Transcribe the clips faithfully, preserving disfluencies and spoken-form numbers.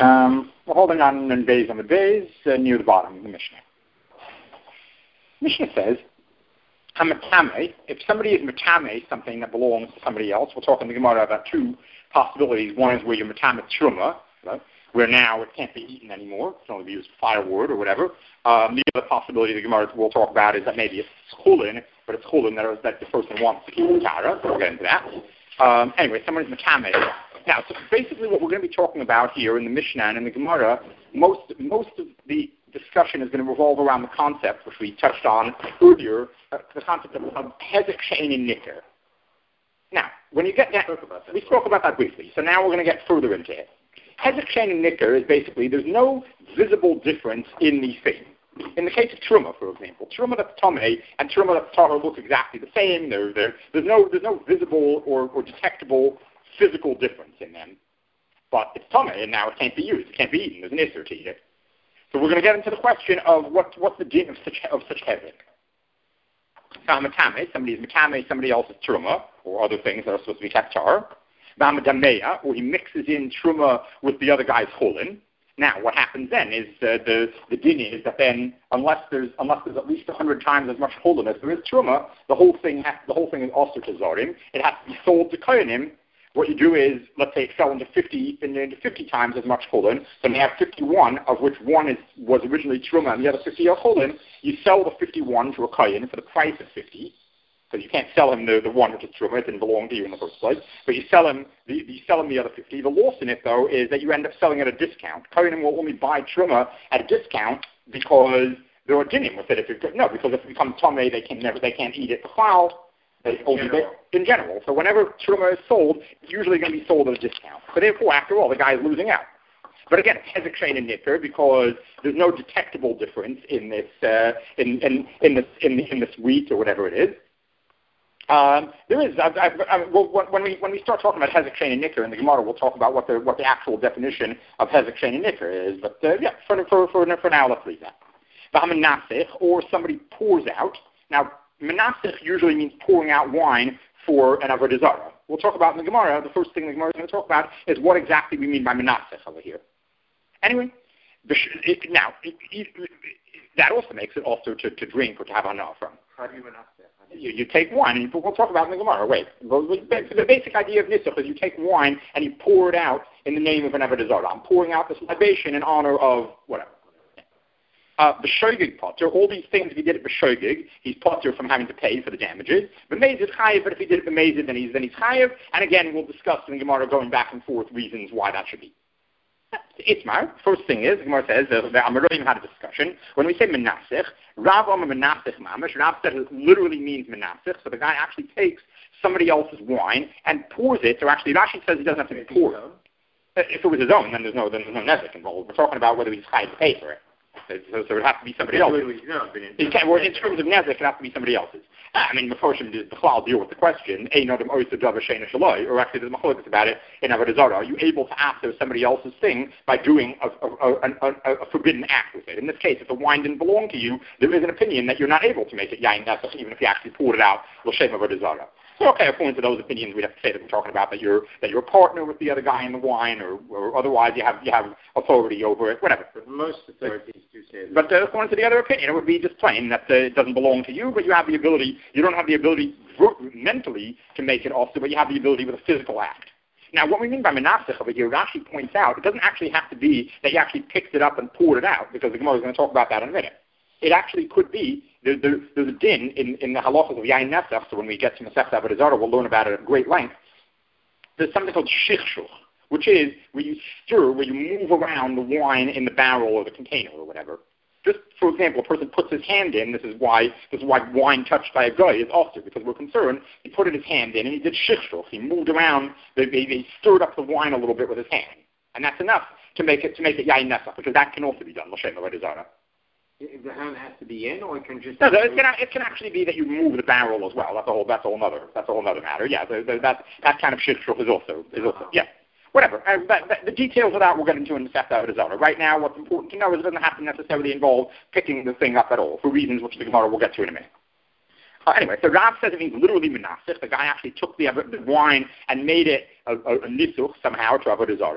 Um, we're holding on in Beis on the Beis uh, near the bottom of the Mishnah. Mishnah says, Hamatame, if somebody is matame something that belongs to somebody else, we'll talk in the Gemara about two possibilities. One is where you're matame truma, right, where now it can't be eaten anymore. It can only be used for firewood or whatever. Um, the other possibility the Gemara we'll talk about is that maybe it's chulin, but it's chulin that, that the person wants to keep the tara. So we'll get into that. Um, anyway, someone is matame. Now, so basically what we're going to be talking about here in the Mishnah and in the Gemara, most most of the discussion is going to revolve around the concept, which we touched on earlier, uh, the concept of, of hezek she'ein nicker. Now, when you get that, we spoke about that briefly, so now we're going to get further into it. Hezek she'ein nicker is basically, there's no visible difference in the thing. In the case of truma, for example, truma that's tomei and truma that's tahor look exactly the same. They're, they're, there's no there's no visible or, or detectable physical difference in them. But it's tomei, and now it can't be used. It can't be eaten. There's an issur to eat it. So we're going to get into the question of what, what's the din of such of such hezek. So matame, somebody is matame, somebody else is truma, or other things that are supposed to be kept tar. B'amadameya, or he mixes in truma with the other guy's chulin. Now, what happens then is uh, the the din is that then, unless there's unless there's at least a hundred times as much chulin as there is truma, the whole thing has, the whole thing is also to zorim. It has to be sold to kohanim. What you do is, let's say it fell into fifty, into fifty times as much chulin, so you have fifty-one, of which one is was originally truma and the other fifty are chulin. You sell the fifty-one to a kohen for the price of fifty, because you can't sell him the, the one which is truma, it didn't belong to you in the first place, but you sell him the you sell him the other fifty. The loss in it, though, is that you end up selling at a discount. Kohanim will only buy truma at a discount because there are dinim with it. If it no, because if it becomes tomei, they can never they can't eat it. Chal, They only they, in general. So whenever truma is sold, it's usually going to be sold at a discount. But therefore, after all, the guy is losing out. But again, it's hezek she'ein nicker because there's no detectable difference in this uh, in, in in this in, in this wheat or whatever it is. Um, there is. I've, I've, I've, well, when we when we start talking about hezek she'ein nicker in the Gemara, we'll talk about what the what the actual definition of hezek she'ein nicker is. But uh, yeah, for for for for now, let's leave that. V'hamanasich, or somebody pours out now. Menasich usually means pouring out wine for an avodah zarah. We'll talk about in the Gemara. The first thing the Gemara is going to talk about is what exactly we mean by menasich over here. Anyway, it, now it, it, it, that also makes it also to, to drink or to have anah from. How do you menasich? You, you take wine, and you, we'll talk about in the Gemara. Wait, the basic idea of nisuch is you take wine and you pour it out in the name of an avodah zarah. I'm pouring out this libation in honor of whatever. Uh, B'shoigig potter, all these things, if he did it b'shoigig, he's potter from having to pay for the damages. B'mezid chayiv, but if he did it b'mezid, then he's, then he's chayiv. And again, we'll discuss in the Gemara going back and forth reasons why that should be. Itmar, first thing is, the Gemara says, the Amoraim had a discussion. When we say menasich, Rav Omer menasich mamash, Rav said it literally means menasich, so the guy actually takes somebody else's wine and pours it, so actually Rashi says he doesn't have to be poured. If it was his own, then there's no, then there's no nezek involved. We're talking about whether he's chayiv to pay for it. So, so it has to be somebody else's. It can, well, in terms of nezek, it has to be somebody else's. I mean, before the Chlal deal with the question, or actually there's machlokes about it in Avodah Zarah. Are you able to ask if somebody else's thing by doing a, a, a, a, a forbidden act with it? In this case, if the wine didn't belong to you, there is an opinion that you're not able to make it yain nesach, even if you actually poured it out l'shem Avodah Zarah. So, okay, according to those opinions, we'd have to say that we're talking about that you're that you're a partner with the other guy in the wine, or, or otherwise you have you have authority over it, whatever. But most authorities do say that. But uh, according to the other opinion, it would be just plain that uh, it doesn't belong to you, but you have the ability. You don't have the ability mentally to make it also, but you have the ability with a physical act. Now, what we mean by menasich over here, Rashi points out, it doesn't actually have to be that you actually picked it up and poured it out, because the Gemara is going to talk about that in a minute. It actually could be, there, there, there's a din in, in the halachas of yain nesach, so when we get to Masech Avodah Zarah, we'll learn about it at great length. There's something called shichshuch, which is where you stir, where you move around the wine in the barrel or the container or whatever. Just, for example, a person puts his hand in, this is why this is why wine touched by a guy is also, because we're concerned, he put his hand in and he did shichshuch, he moved around, he, he stirred up the wine a little bit with his hand. And that's enough to make it to make it yain nesach, because that can also be done, l'shem Avodah Zarah. The hand has to be in, or it can just... No, it can, it can actually be that you move the barrel as well. That's a whole. That's a whole other. That's a whole other matter. Yeah, the, the, that that kind of shichshuch is also is also yeah. Whatever. Uh, but, but the details of that we'll get into in the Masech Avodah Zarah. Right now, what's important to know is it doesn't have to necessarily involve picking the thing up at all, for reasons which the Gemara will get to in a minute. Uh, anyway, so Rav says it means literally menasich. The guy actually took the, the wine and made it a, a, a nisuch somehow to Avodah Zarah.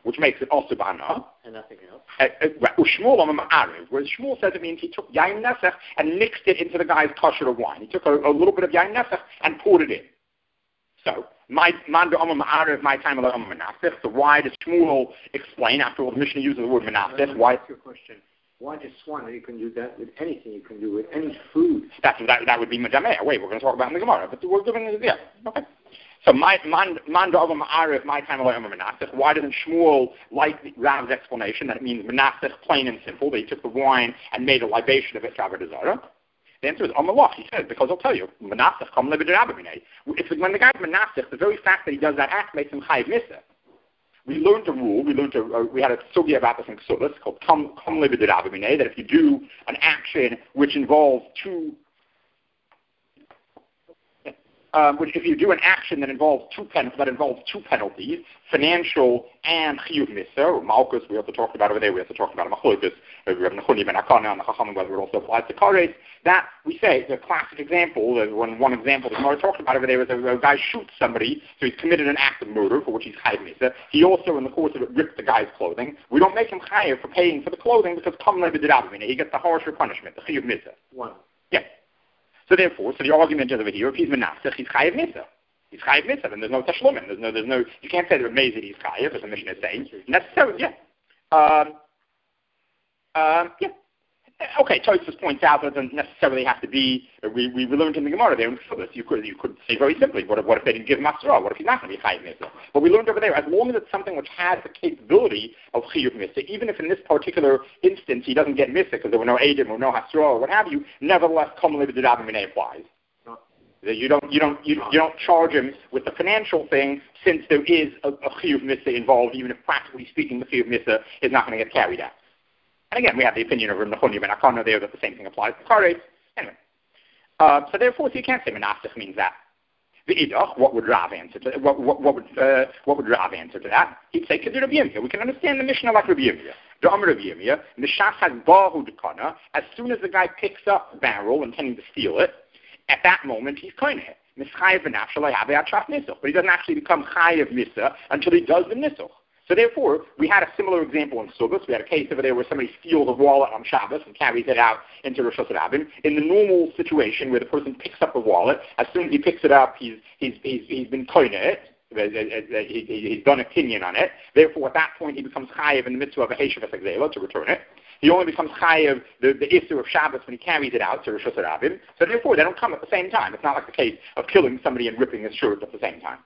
which makes it also ba'ana. And nothing else. Uh, uh, Shmuel on ma'ariv, whereas Shmuel says it means he took yain nesach and mixed it into the guy's kosher of wine. He took a, a little bit of yain nesach and poured it in. So, my manda amma ma'ariv, my time ala amma menasich. So why does Shmuel explain, after all the Mishnah uses the word menasich, why? Ask your question. Why just one? You can do that with anything. You can do with any food. That's, that, that would be medameh. Wait, we're going to talk about in the Gemara, but we're giving it, yeah, okay. So my manda amma ma'ariv, my time ala amma menasich. Why doesn't Shmuel like Rav's explanation that it means menasich, plain and simple? They took the wine and made a libation of it, Shabbat Azara. The answer is Amalach. He says, because I'll tell you, Menasech, come live It's when the guy's Menasech, the very fact that he does that act makes him Chayiv Misa. We learned a rule, we learned a, uh, we had a sugi about this in Ksubas called Come live that if you do an action which involves two Um, which if you do an action that involves two pen, that involves two penalties, financial and chiyuv misa, or malchus, we have to talk about over there. We have to talk about machlokes. We have nechoni ben akana and the chachamim, whether it also applies to kares. That we say the classic example. The one one example that Gemara talked about over there is a, a guy shoots somebody, so he's committed an act of murder for which he's chayiv misa. He also, in the course of it, ripped the guy's clothing. We don't make him chayiv for paying for the clothing because kam lebedavimine. He gets the harsher punishment, the chiyuv misa. One. Yeah. So therefore, so the argument is over here, if he's menasech, he's chayiv misa. He's chayiv misa, then there's no tashlumin. There's no, there's no, you can't say that amazing he's chayiv, as the Mishnah is saying. Necessarily, yeah. Um, um, yeah. Okay, Tosfos points out that it doesn't necessarily have to be, we, we learned in the Gemara there in Ksubas, you could, you could say very simply, what if, what if they didn't give him Asra? What if he's not going to be chayiv misa? But we learned over there, as long as it's something which has the capability of chiyuv misa, even if in this particular instance he doesn't get misa because there were no Eidim or no Hasra or what have you, nevertheless, Kom Lebedavimine applies. You don't, you don't, you, you don't charge him with the financial thing since there is a, a chiyuv misa involved, even if practically speaking the chiyuv misa is not going to get carried out. And again, we have the opinion of Nechoni ben Akana there that the same thing applies to kares. Anyway, uh, so therefore, so you can't say menasech means that. The idach, what would Rav answer to what? What, what would uh, what would Rav answer to that? He'd say Kedir Rabbi Yirmiyah. We can understand the Mishnah like Rabbi Yirmiyah. The Amar Rabbi Yirmiyah, Mishach has bahu dekana. As soon as the guy picks up the barrel intending to steal it, at that moment he's koineh. Mischayev v'nafshalei have atraf nisuch, but he doesn't actually become chayev misa until he does the nisuch. So therefore, we had a similar example in Subas. We had a case over there where somebody steals a wallet on Shabbos and carries it out into Rosh Hashanah. In the normal situation where the person picks up the wallet, as soon as he picks it up, he's he's he's, he's been koineh it. He's done opinion on it. Therefore, at that point, he becomes chayev in the mitzvah of a heshav esagzela to return it. He only becomes chayev the the issue of Shabbos when he carries it out to Rosh Hashanah. So therefore, they don't come at the same time. It's not like the case of killing somebody and ripping his shirt at the same time.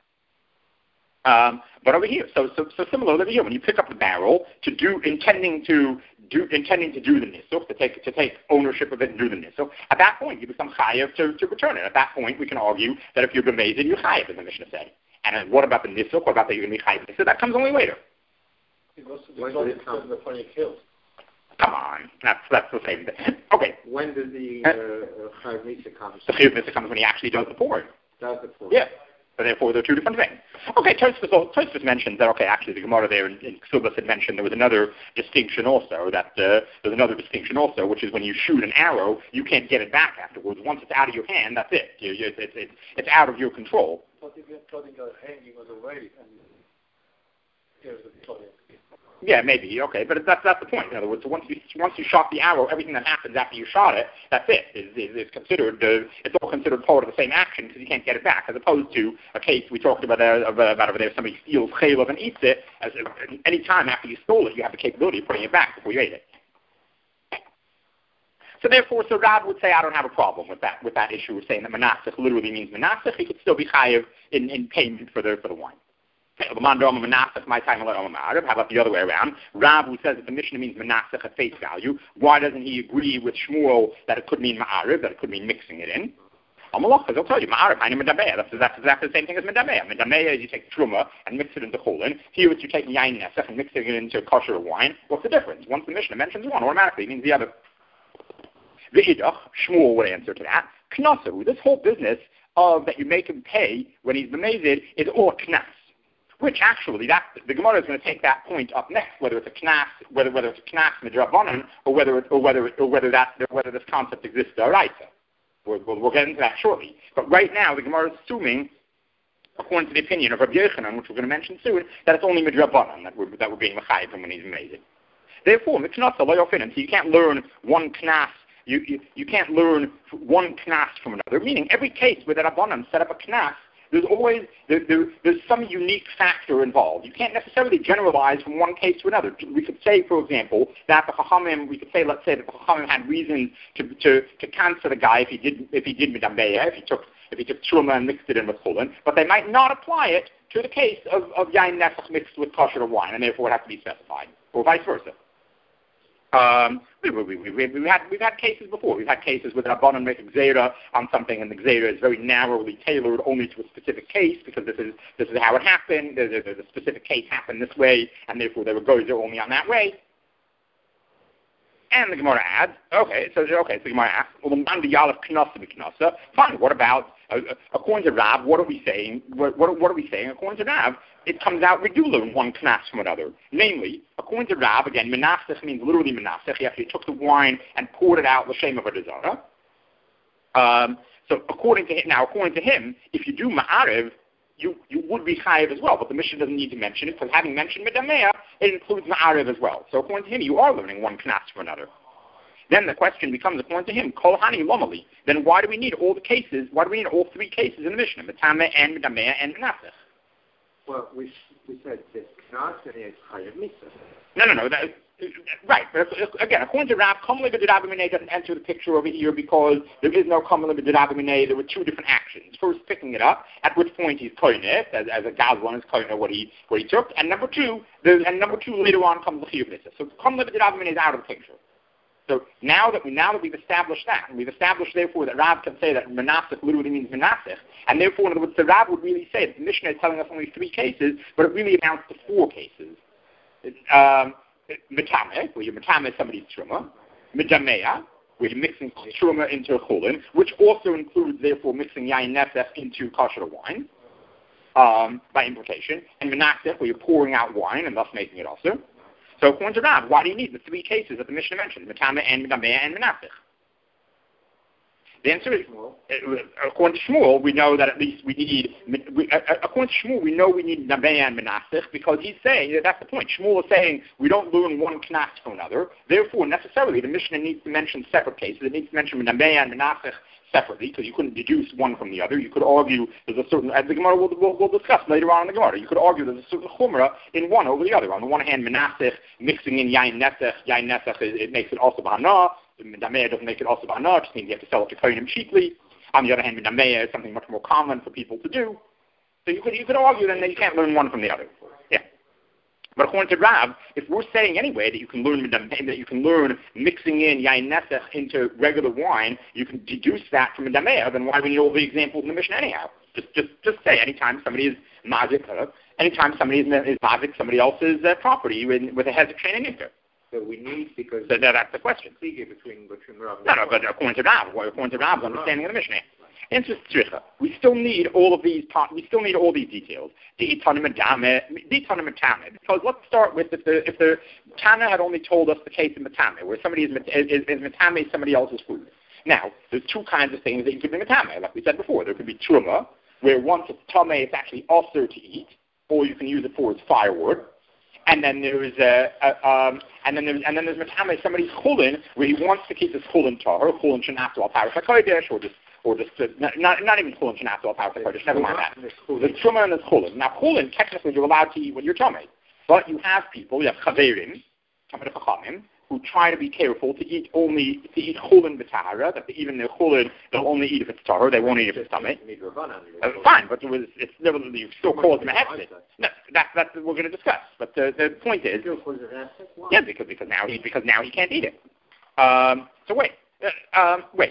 Um, but over here, so, so so similarly over here, when you pick up the barrel to do intending to do intending to do the nisuch, to take to take ownership of it and do the nisuch, at that point you become chayev to, to return it. At that point, we can argue that if you're bemazed, you're chayev, as the Mishnah said. And then what about the nisuch? What about that you're going to be chayev? So that comes only later. When does it come? Before you kill? Come on, that's that's the same thing. Okay. When does the chayev uh, misa come? The chayev misa comes when he actually does the pouring. Does the pouring? Yeah. So therefore, they're two different things. Okay, Tosfos, Tosfos mentioned that, okay, actually the Gemara there in, in Ksubas had mentioned there was another distinction also, that uh, there's another distinction also, which is when you shoot an arrow, you can't get it back afterwards. Once it's out of your hand, that's it. You, you, it's, it's, it's out of your control. But if you're cutting your hanging on the way, and here's the cutting. Yeah, maybe, okay, but that's that's the point. In other words, so once you once you shot the arrow, everything that happens after you shot it, that's it. Is is, is considered uh, it's all considered part of the same action because you can't get it back. As opposed to a case we talked about uh, about over there, somebody steals chaylev and eats it. As uh, any time after you stole it, you have the capability of putting it back before you ate it. So therefore, so Rav would say, I don't have a problem with that with that issue of saying that menasech literally means menasech. He could still be chayev in, in payment for the for the wine. How about the other way around? Rav, who says that the Mishnah means menasech at face value, why doesn't he agree with Shmuel that it could mean ma'ariv, that it could mean mixing it in? Amalach, I'll tell you, ma'ariv, I mean medameya. That's, that's exactly the same thing as medameya. Medameya is you take truma and mix it into cholin. Here it's you take yain nesach and mixing it into kosher wine. What's the difference? Once the Mishnah mentions one, automatically it means the other. V'hidach, Shmuel would answer to that. Knasu, this whole business of that you make him pay when he's bemazed is all knas. Which actually, that the Gemara is going to take that point up next, whether it's a knas, whether whether it's a knas midrabanan, or whether it, or whether it, or whether that whether this concept exists daraisa. We'll, we'll, we'll get into that shortly. But right now, the Gemara is assuming according to the opinion of Rabbi Yochanan, which we're going to mention soon, that it's only midrabanan that we're, that we're being mechayiv from when he's amazing. Therefore, miknasa loyofin, so you can't learn one knas, you, you, you can't learn one knas from another, meaning every case where the Rabbanan set up a knas, there's always, there, there, there's some unique factor involved. You can't necessarily generalize from one case to another. We could say, for example, that the Chachamim, we could say, let's say that the Chachamim had reason to, to, to cancel the guy if he did, if he did Midambeya, if he took, if he took Truma and mixed it in with Chulin, but they might not apply it to the case of, of Yain Nefach mixed with kosher or wine, and therefore it has to be specified, or vice versa. Um, we, we, we, we, we've, had, we've had cases before. We've had cases where the Rabbanan make a gzeira on something, and the gzeira is very narrowly tailored only to a specific case, because this is this is how it happened. The, the, the specific case happened this way, and therefore they were gozer only on that way. And the Gemara adds, okay, so okay, so the Gemara asks, well, the fine. What about uh, according to Rav? What are we saying? What, what, what are we saying? According to Rav, it comes out we do learn one knas from another. Namely, according to Rav, again, menasech means literally menasech. He actually took the wine and poured it out l'shem of a dezara. Um, so according to him, now according to him, if you do ma'ariv, you you would be chayiv as well. But the Mishnah doesn't need to mention it because having mentioned medamea, it includes ma'ariv as well. So according to him, you are learning one knas from another. Then the question becomes, according to him, kol hani lomali. Then why do we need all the cases? Why do we need all three cases in the Mishnah, metame and medamea and menasech? Well, we we said that knas and it's chayav mitzvah. No, no, no. That, right. But again, according to Rav, Kamal B'Dirabimine doesn't enter the picture over here because there is no Kamal B'Dirabimine. There were two different actions. First, picking it up, at which point he's koineh, as, as a gazlan is koineh what he what he took, and number two, and number two later on comes the chiyuv mitzvah. So Kamal B'Dirabimine is out of the picture. So now that we now that we've established that, and we've established therefore that Rav can say that menasech literally means menasech, and therefore in other words, the Rav would really say that the Mishnah is telling us only three cases, but it really amounts to four cases. Um, Metame, where you metame somebody's truma, medamea, where you're mixing truma into chulin, which also includes therefore mixing yain nefech into kosher wine, um, by implication, and menasech, where you're pouring out wine and thus making it also. So according to Rav, why do you need the three cases that the Mishnah mentioned, metame and medamea and menasech? The answer is, according to Shmuel, we know that at least we need, we, uh, according to Shmuel, we know we need Nabeya and Menasech because he's saying, that's the point, Shmuel is saying we don't learn one knas from another, therefore necessarily the Mishnah needs to mention separate cases, it needs to mention Nabeya and Menasech separately because you couldn't deduce one from the other. You could argue there's a certain, as the Gemara will, will, will discuss later on in the Gemara, you could argue there's a certain chumrah in one over the other. On the one hand, Menasech mixing in Yain Nesech, Yain Nesech, it, it makes it also B'Hanah. Medamea doesn't make it also B'Hanah, it just means you have to sell it to Kohanim cheaply. On the other hand, Medamea is something much more common for people to do. So you could you could argue then that you can't learn one from the other. Yeah. But according to Rav, if we're saying anyway that you can learn that you can learn mixing in Yain Nesech into regular wine, you can deduce that from Medamea, then why do we need all the examples in the Mishnah anyhow? Just just just say anytime somebody is mazik, uh, anytime somebody is, is mazik somebody else's uh, property with, with a hezek chain and inter. So we need, because so that, that's the question. Between, between Rav no, no, but according to Rav, according to Rav's understanding of the Mishnah, answer tzricha. We still need all of these. We still need all these details. The itanim medame, the itanim metame. Because let's start with if the if the Tana had only told us the case of metame, where somebody is is, is metame somebody else's food. Now, there's two kinds of things that you could be metame. Like we said before, there could be truma, where once it's tame, it's actually also to eat, or you can use it for its firewood. And then there's uh, uh, um, and then there's and then there's metame somebody's chulin where he wants to keep his chulin tahor, chulin shenafto al paras hakodesh, or just or just uh, not not even chulin shenafto al paras hakodesh. Never mind that. The truma and the chulin. Now chulin technically you're allowed to eat when you're tummy, but you have people, you have chaverim, tamid chachamim, who try to be careful to eat only to eat chulin b'tahara. That even the chulin they'll only eat if it's tahor. They won't eat if it's tummy. Uh, fine, but it was, it's never you still call it mehefsid. No, that's that's what we're going to discuss. But the the point is, yeah, because because now he because now he can't eat it. Um, so wait, uh, um, wait.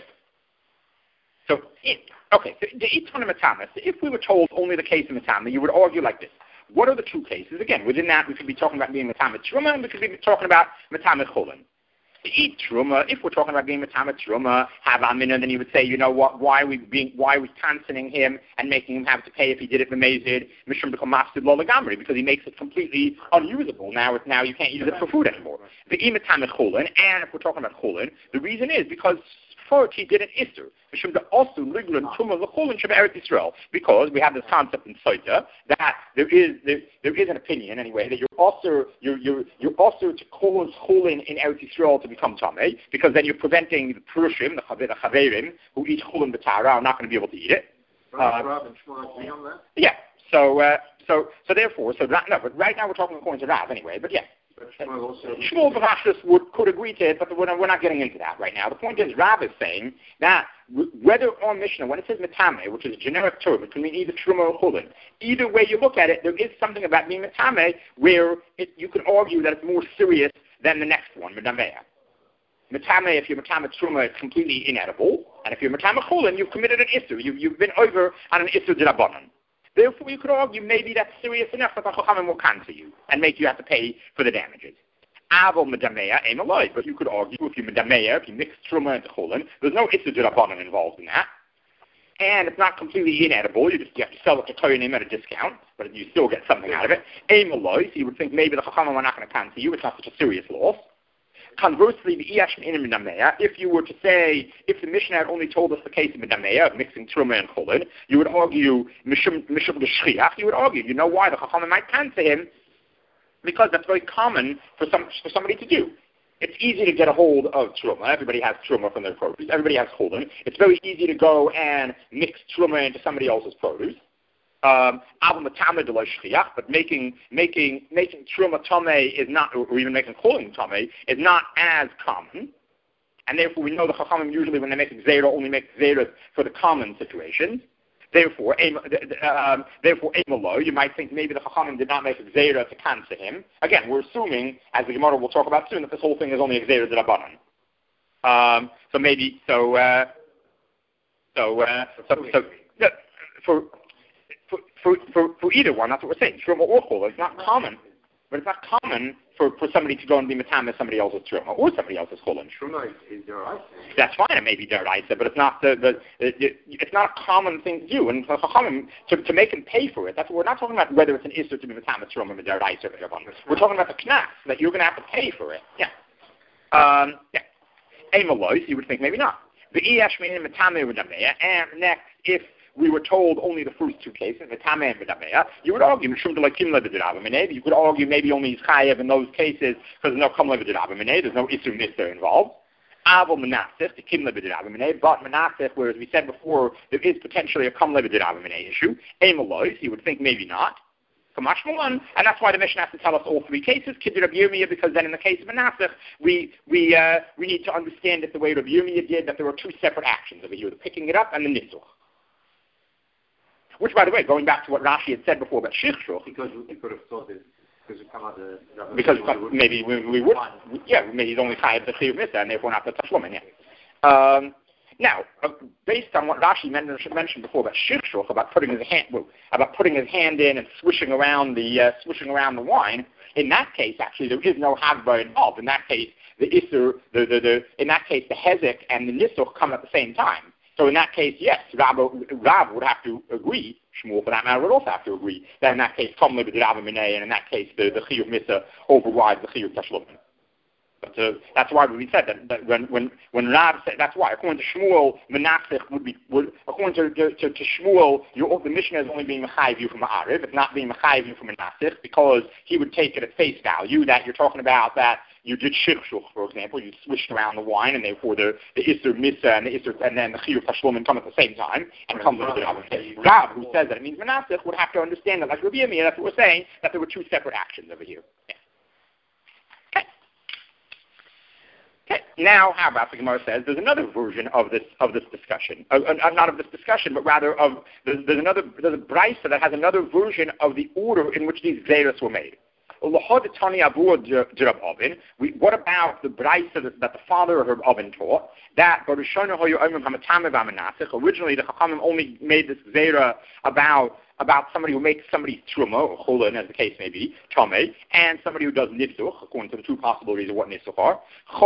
So it, okay, so the itana matama. So if we were told only the case of matama, you would argue like this. What are the two cases? Again, within that, we could be talking about being matama truma, and we could be talking about matama chulin. To eat truma, if we're talking about being matama truma, have amina, then you would say, you know what? Why are we being? Why are we canceling him and making him have to pay if he did it b'mezid? Mishum become mafsid lo legamri because he makes it completely unusable. Now, it's now you can't use it for food anymore. The matama chulin, and if we're talking about chulin, the reason is because authority did an Isser. Because we have this concept in Soita that there is there, there is an opinion anyway that you're also you're you're you're also to cause chulin in Eretz Yisrael to become tamei, because then you're preventing the Purushim, the Chaverim, who eat chulin b'tara, are not going to be able to eat it. Uh, yeah. So uh, so so therefore, so that, no, but right now we're talking according to Rav anyway. But yeah. Shmuel B'Rashus would could agree to it, but we're not, we're not getting into that right now. The point is, Rav is saying that whether on Mishnah, when it says metame, which is a generic term, it can mean either truma or chulin. Either way you look at it, there is something about being metame where it, you could argue that it's more serious than the next one, medameya. Metame, if you're metame truma, it's completely inedible, and if you're metame chulin, you've committed an issur. You, you've been over on an issur d'Rabbanan. Therefore, you could argue maybe that's serious enough that the Chachamim will cancel you and make you have to pay for the damages. Avol medameya ain't alive, but you could argue if you medameya, if you mix truma into chulin, there's no issur d'Rabbanan involved in that, and it's not completely inedible. You just you have to sell it to kohanim at a discount, but you still get something out of it. Ain't alive, so you would think maybe the Chachamim are not going to cancel you. It's not such a serious loss. Conversely, the Iash in Medameya, if you were to say, if the Mishnah had only told us the case of Medameya, of mixing Truma and Chulin, you would argue, Mishum L'Shchiach, you would argue, you know why the Chachamim might cancel him? Because that's very common for some for somebody to do. It's easy to get a hold of Truma. Everybody has Truma from their produce. Everybody has Chulin. It's very easy to go and mix Truma into somebody else's produce. Um, but making making making truma tamei is not, or even making chulin tamei is not as common, and therefore we know the Chachamim usually when they make zera only make zeras for the common situations. Therefore, um, therefore, you might think maybe the Chachamim did not make zera to cancel him. Again, we're assuming, as the Gemara will talk about soon, that this whole thing is only a zera d'Rabbanan. Um, so maybe so uh, so uh, so so uh, for. For, for, for, for either one, that's what we're saying. Truma or chulin. It's not common, but it's not common for, for somebody to go and be matam as somebody else's truma or somebody else's chulin. Truma is deraisa. That's fine. It may be deraisa, but it's not the, the it, it's not a common thing to do. And for chachamim to, to make him pay for it, that's we're not talking about whether it's an issur to be matam as truma or deraisa. We're talking about the knas that you're going to have to pay for it. Yeah. Um, yeah. Amalois, you would think maybe not. The iash meaning matame v'dameya, and next if we were told only the first two cases, the Tameh and V'dameya, you would argue, you could argue maybe only is Chayev in those cases because there's no Kamle V'dameya, there's no Isur Mister involved. Avol Menasich, the Kimle V'dameya, but Menasich, whereas we said before, there is potentially a Kamle V'dameya issue. Amalois, you would think maybe not. And that's why the Mishnah has to tell us all three cases, Kid Rabbi Yirmiyah, because then in the case of Menasich, we we uh, we need to understand it the way Rabbi Yirmiyah did, that there were two separate actions over here, the picking it up and the Nitzuch. Which, by the way, going back to what Rashi had said before about Shichshuch, because we could have thought it, because we come out the... Because we maybe we, we would, yeah, maybe he's only chayav the chiyuv mitzvah, and therefore not the tashlumin, yeah. Um, now, uh, based on what Rashi mentioned before about Shichshuch, about putting his hand, well, about putting his hand in and swishing around the uh, swishing around the wine, in that case, actually, there is no Hagba involved. In that case, the Isser, the, the, the, in that case, the Hezek and the Nisuch come at the same time. So in that case, yes, Rav, Rav would have to agree, Shmuel for that matter would also have to agree, that in that case, Tom Libet Rav Minei, and in that case, the, the Chiyuv Misa overrides the Chiyuv Tashlumin. But uh, that's why we said that, that when, when, when Rav said, that's why, according to Shmuel, Menasich would be, would, according to, to, to, to Shmuel, your, the Mishnah is only being Mechayiv you from Ma'ariv, it's not being Mechayiv you from Menasich, because he would take it at face value, that you're talking about that you did Shichshuch, for example, you switched around the wine, and therefore the, the Isser Misa and the Isser, and then the Chiyuv Tashlumin come at the same time, and come with the Rav, who says that it means Menasich, would have to understand that, like Rabbi Yirmiyah, that's what we're saying, that there were two separate actions over here. Yeah. Okay. Now, how about the Gemara says there's another version of this of this discussion, uh, uh, not of this discussion, but rather of there's, there's another there's a brisa that has another version of the order in which these zeiros were made. What about the brisa that, that the father of Oven taught? That originally the Chachamim only made this zera about about somebody who makes somebody's truma, or chulin, as the case may be, tamei, and somebody who does nitzuch, according to the two possibilities of what nitzuch are.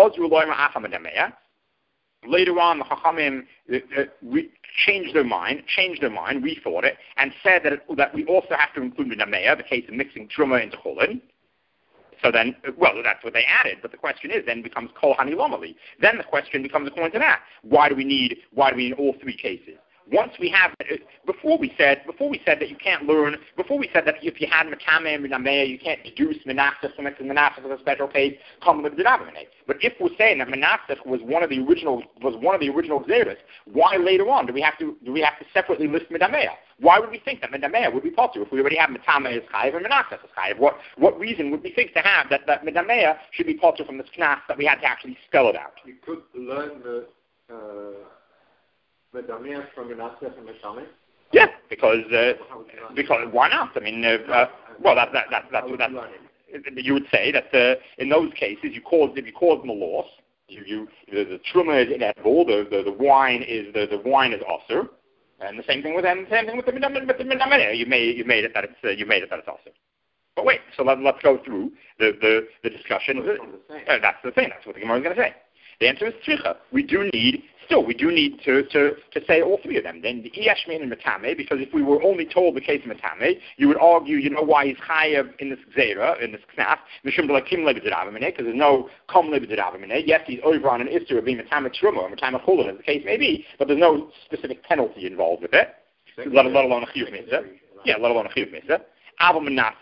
Later on, the Chachamim uh, uh, re- changed their mind, changed their mind, rethought it, and said that it, that we also have to include the nameya, the case of mixing truma into chulin. So then, well, that's what they added. But the question is, then becomes kol hani lomali. Then the question becomes according to that. Why do we need? Why do we need all three cases? Once we have, before we said, before we said that you can't learn, before we said that if you had Matame and Minamea, you can't deduce Menasech from it, because Menasech is a special case, come with B'davamene. But if we're saying that Menasech was one of the original, was one of the original Xeris, why later on do we have to, do we have to separately list Minamea? Why would we think that Minamea would be possible if we already have Matame as Chayiv and Menasech as Chayiv? What, what reason would we think to have that, that Minamea should be possible from this Knas that we had to actually spell it out? You could learn the, uh, Medamea from Menasech and Metame? Yeah, because uh, because why not? I mean, uh, uh, well, that that that that's what that you would say that uh, in those cases you cause if you cause them a loss, you you the, the truma is inedible, the, the the wine is the, the wine is osir, and the same thing with them, same thing with the medamea. You made you made it that it's uh, you made it that it's osir. But wait, so let, let's go through the the, the discussion. Uh, that's the thing. That's what the Gemara is going to say. The answer is tzricha. We do need, still, we do need to, to, to say all three of them. Then the iyashmin and metame, because if we were only told the case of metame, you would argue, you know why he's chayav in this gzeira, in this knas, mishum b'lakim lebedravamine, because there's no kom lebedravamine. Yes, he's over on an issue of being metame truma or metame chulin, as the case may be, but there's no specific penalty involved with it, let, let alone a chiyuv mitzvah. Yeah, let alone a chiyuv mitzvah. But we had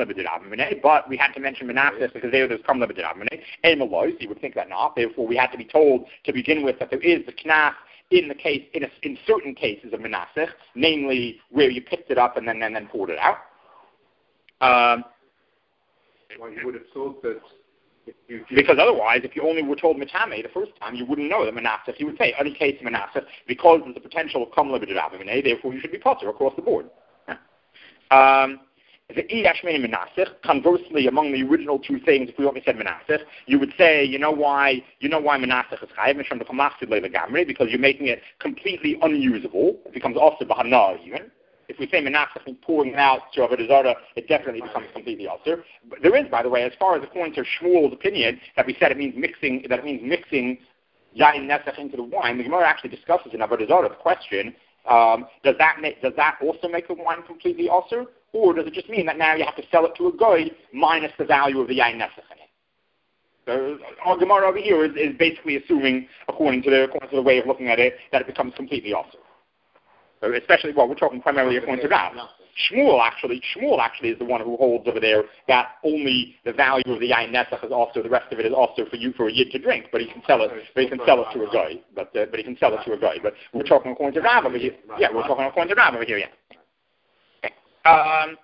to mention Menasech because there was Kam Lebedravamene. Emelois, you would think that not. Therefore, we had to be told to begin with that there is the Knas in the case, in, a, in certain cases of Menasech, namely where you picked it up and then and then poured it out. Um, well, you would have thought that. If you because otherwise, if you only were told Metame the first time, you wouldn't know that Menasech. You would say any case of Menasech because there's the potential of Kam Lebedravamene. Therefore, you should be potter across the board. Um, The Iyashmin and Menasech, conversely, among the original two things, if we only said Menasech, you would say, you know why, you know why Menasech is chayiv, Mishum the Kamachsid Le'Legamri, because you're making it completely unusable. It becomes also Bahana even. If we say Menasech and pouring it out to Avodah Zarah, it definitely becomes completely also. But there is, by the way, as far as according to Shmuel's opinion, that we said it means mixing, that it means mixing Yain Nesech into the wine. The Gemara actually discusses in Avodah Zarah the question. Um, does that make, does that also make the wine completely osir, or does it just mean that now you have to sell it to a goy minus the value of the yain nesach in it? So our Gemara over here is, is basically assuming, according to the according to the way of looking at it, that it becomes completely osir. So especially, well, we're talking primarily according to Rav. Shmuel actually, Shmuel actually is the one who holds over there that only the value of the yain nesach is also, the rest of it is also for you for a yid to drink, but he can sell it, but he can sell it to a guy, but uh, but he can sell it to a guy. But we're talking according to Rav over here. Yeah, we're talking according to Rav over here. Yeah. Okay. Um.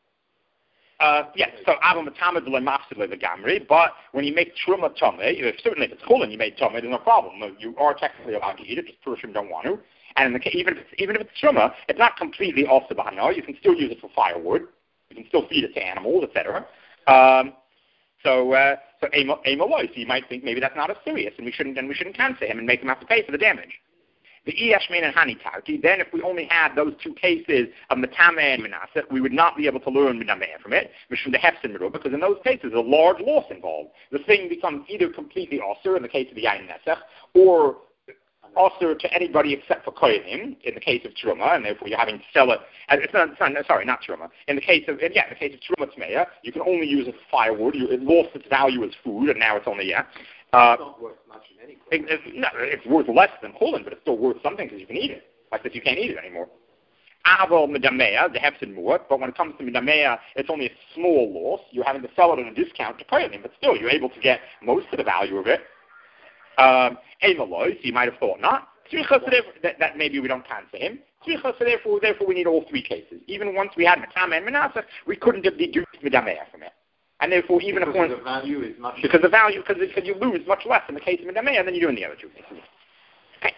Uh, yes, so Avam Matamad Lemafsid the Gamri, but when you make Truma Tome, certainly if it's Chulin you made Tome, there's no problem. You are technically allowed to eat it, just Purushim don't want to. And in the, even, if it's, even if it's Truma, it's not completely off the Bahana. You can still use it for firewood. You can still feed it to animals, et cetera. Um, so, uh, so Amaloi, so you might think maybe that's not as serious, and we shouldn't, and we shouldn't cancel him and make him have to pay for the damage. The Iyashmin and Hani Tauti, then if we only had those two cases of Metame and Menasech, we would not be able to learn Menameh from it, from the Hefsin Meru, because in those cases, a large loss involved. The thing becomes either completely osir in the case of the Yain Nesech, or osir to anybody except for Koyanim, in the case of Truma, and therefore you're having to sell it. It's not, it's not, sorry, not Truma. In the case of, yeah, in the case of Truma Tmeya, you can only use it for firewood. You, it lost its value as food, and now it's only, yeah. Uh, it's not worth much in any it, it, no, it's worth less than Chulin, but it's still worth something because you can eat it. Like this, you can't eat it anymore. Aval Medamea, the Hefsin Muat, but when it comes to Medamea, it's only a small loss. You're having to sell it at a discount to Koyanim, but still, you're able to get most of the value of it. Um, so you might have thought not. That, that maybe we don't cancel him. So therefore, therefore, we need all three cases. Even once we had Matame and Menasech, we couldn't have deduced Medamea from it. And therefore, even because if the value is much because the value because, because you lose much less in the case of Medamea than you do in the other two cases. Okay.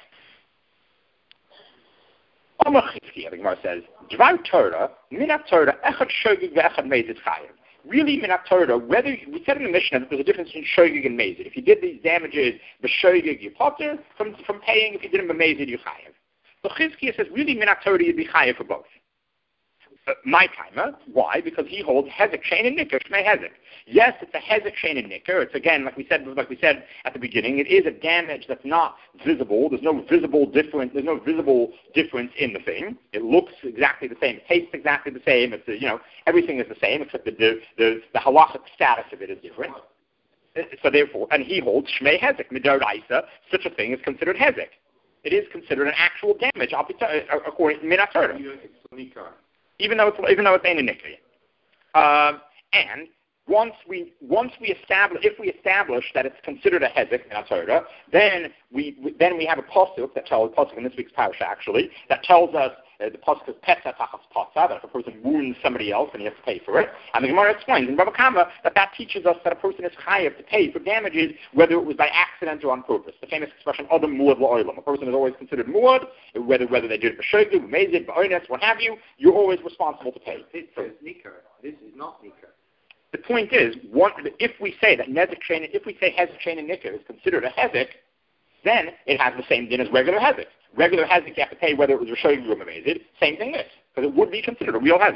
Omar Chizki, the Gemara says, Dvar Torah, Minat Torah, Echad Shogig ve'Echad Mezid Chayev. Really, Minat Torah, whether we said in the Mishnah that there's a difference between Shogig and Mezid. If you did these damages, the Shogig you potter from from paying. If you did them Mezid, you Chayev. So Chizki says, really, Minat Torah you'd be Chayev for both. Uh, my timer. Why? Because he holds hezek shein and nicker shmei hezek. Yes, it's a hezek shein and nicker. It's again, like we said, like we said at the beginning, it is a damage that's not visible. There's no visible difference. There's no visible difference in the thing. It looks exactly the same. It tastes exactly the same. It's you know everything is the same except that the the the halachic status of it is different. So therefore, and he holds shmei hezek midaraisa. Such a thing is considered hezek. It is considered an actual damage according to Minat Torah. Even though it's even though it's ain't a nikri. Um, and once we once we establish if we establish that it's considered a hezek in Torah, then we, we then we have a pasuk that tells pasuk in this week's parasha actually that tells us uh, the pasuk is petza tachas patza, that if a person wounds somebody else and he has to pay for it. And the Gemara explains in Bava Kama that that teaches us that a person is chayav to pay for damages whether it was by accident or on purpose. The famous expression adam muad la'olam. A person is always considered muad whether whether they did it b'shogeg, b'mezid, b'ones, what have you. You're always responsible to pay. This is nikar. This is not nikar. The point is, one, if we say that nezek shein, if we say hezek shein and nicker is considered a hezek, then it has the same din as regular hezek. Regular hezek you have to pay whether it was rishogeg or mezid. Same thing this, because it would be considered a real hezek.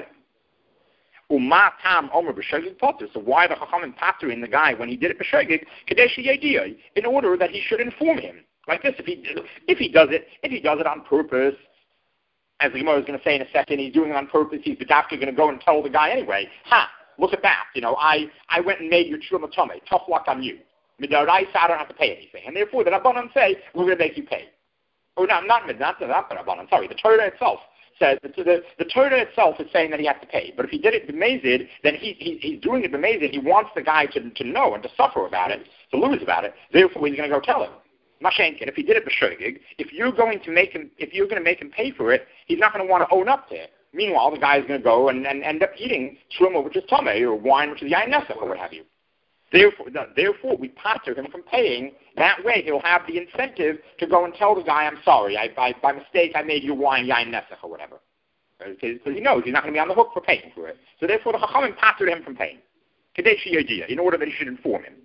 Uma tam omer b'shogeg potter. So why the chachamim pater in the guy when he did it b'shogeg kadesh yediyah, in order that he should inform him like this. If he if he does it if he does it on purpose, as the Gemara is going to say in a second, he's doing it on purpose. He's the doctor going to go and tell the guy anyway. Ha. Look at that. You know, I, I went and made your truma tome. Tough luck on you. Midaraisa, I don't have to pay anything. And therefore, the Rabbanan say, we're going to make you pay. Or not, not, not, not the Rabbanan, sorry. The Torah itself says, the, the, the Torah itself is saying that he has to pay. But if he did it b'mezid, then he, he, he's doing it b'mezid. He wants the guy to, to know and to suffer about it, to lose about it. Therefore, he's going to go tell him. Mashenkin, if he did it b'shogeg, if you're going to make him, if you're going to make him pay for it, he's not going to want to own up to it. Meanwhile, the guy is going to go and, and end up eating truma, which is tameh, or wine, which is yain nesach, or what have you. Therefore, the, therefore, we pater him from paying. That way, he'll have the incentive to go and tell the guy, "I'm sorry, I, by, by mistake, I made your wine yain nesach, or whatever," because he knows he's not going to be on the hook for paying for it. So therefore, the chachamim patered him from paying, kadesh yodiyah, in order that he should inform him.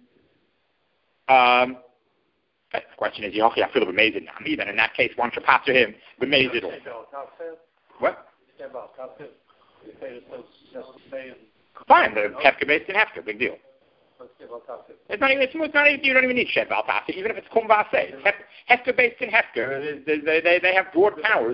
Um, the question is, Yochi, I feel b'mezid nami. Then in that case, one should pater him b'mezid also. What? Fine, the hefker based in hefker, big deal. It's not even, it's not even, you don't even need shed al tafsir, even if it's kum v'aseh. Hefker based in hefker, they, they, they have broad powers.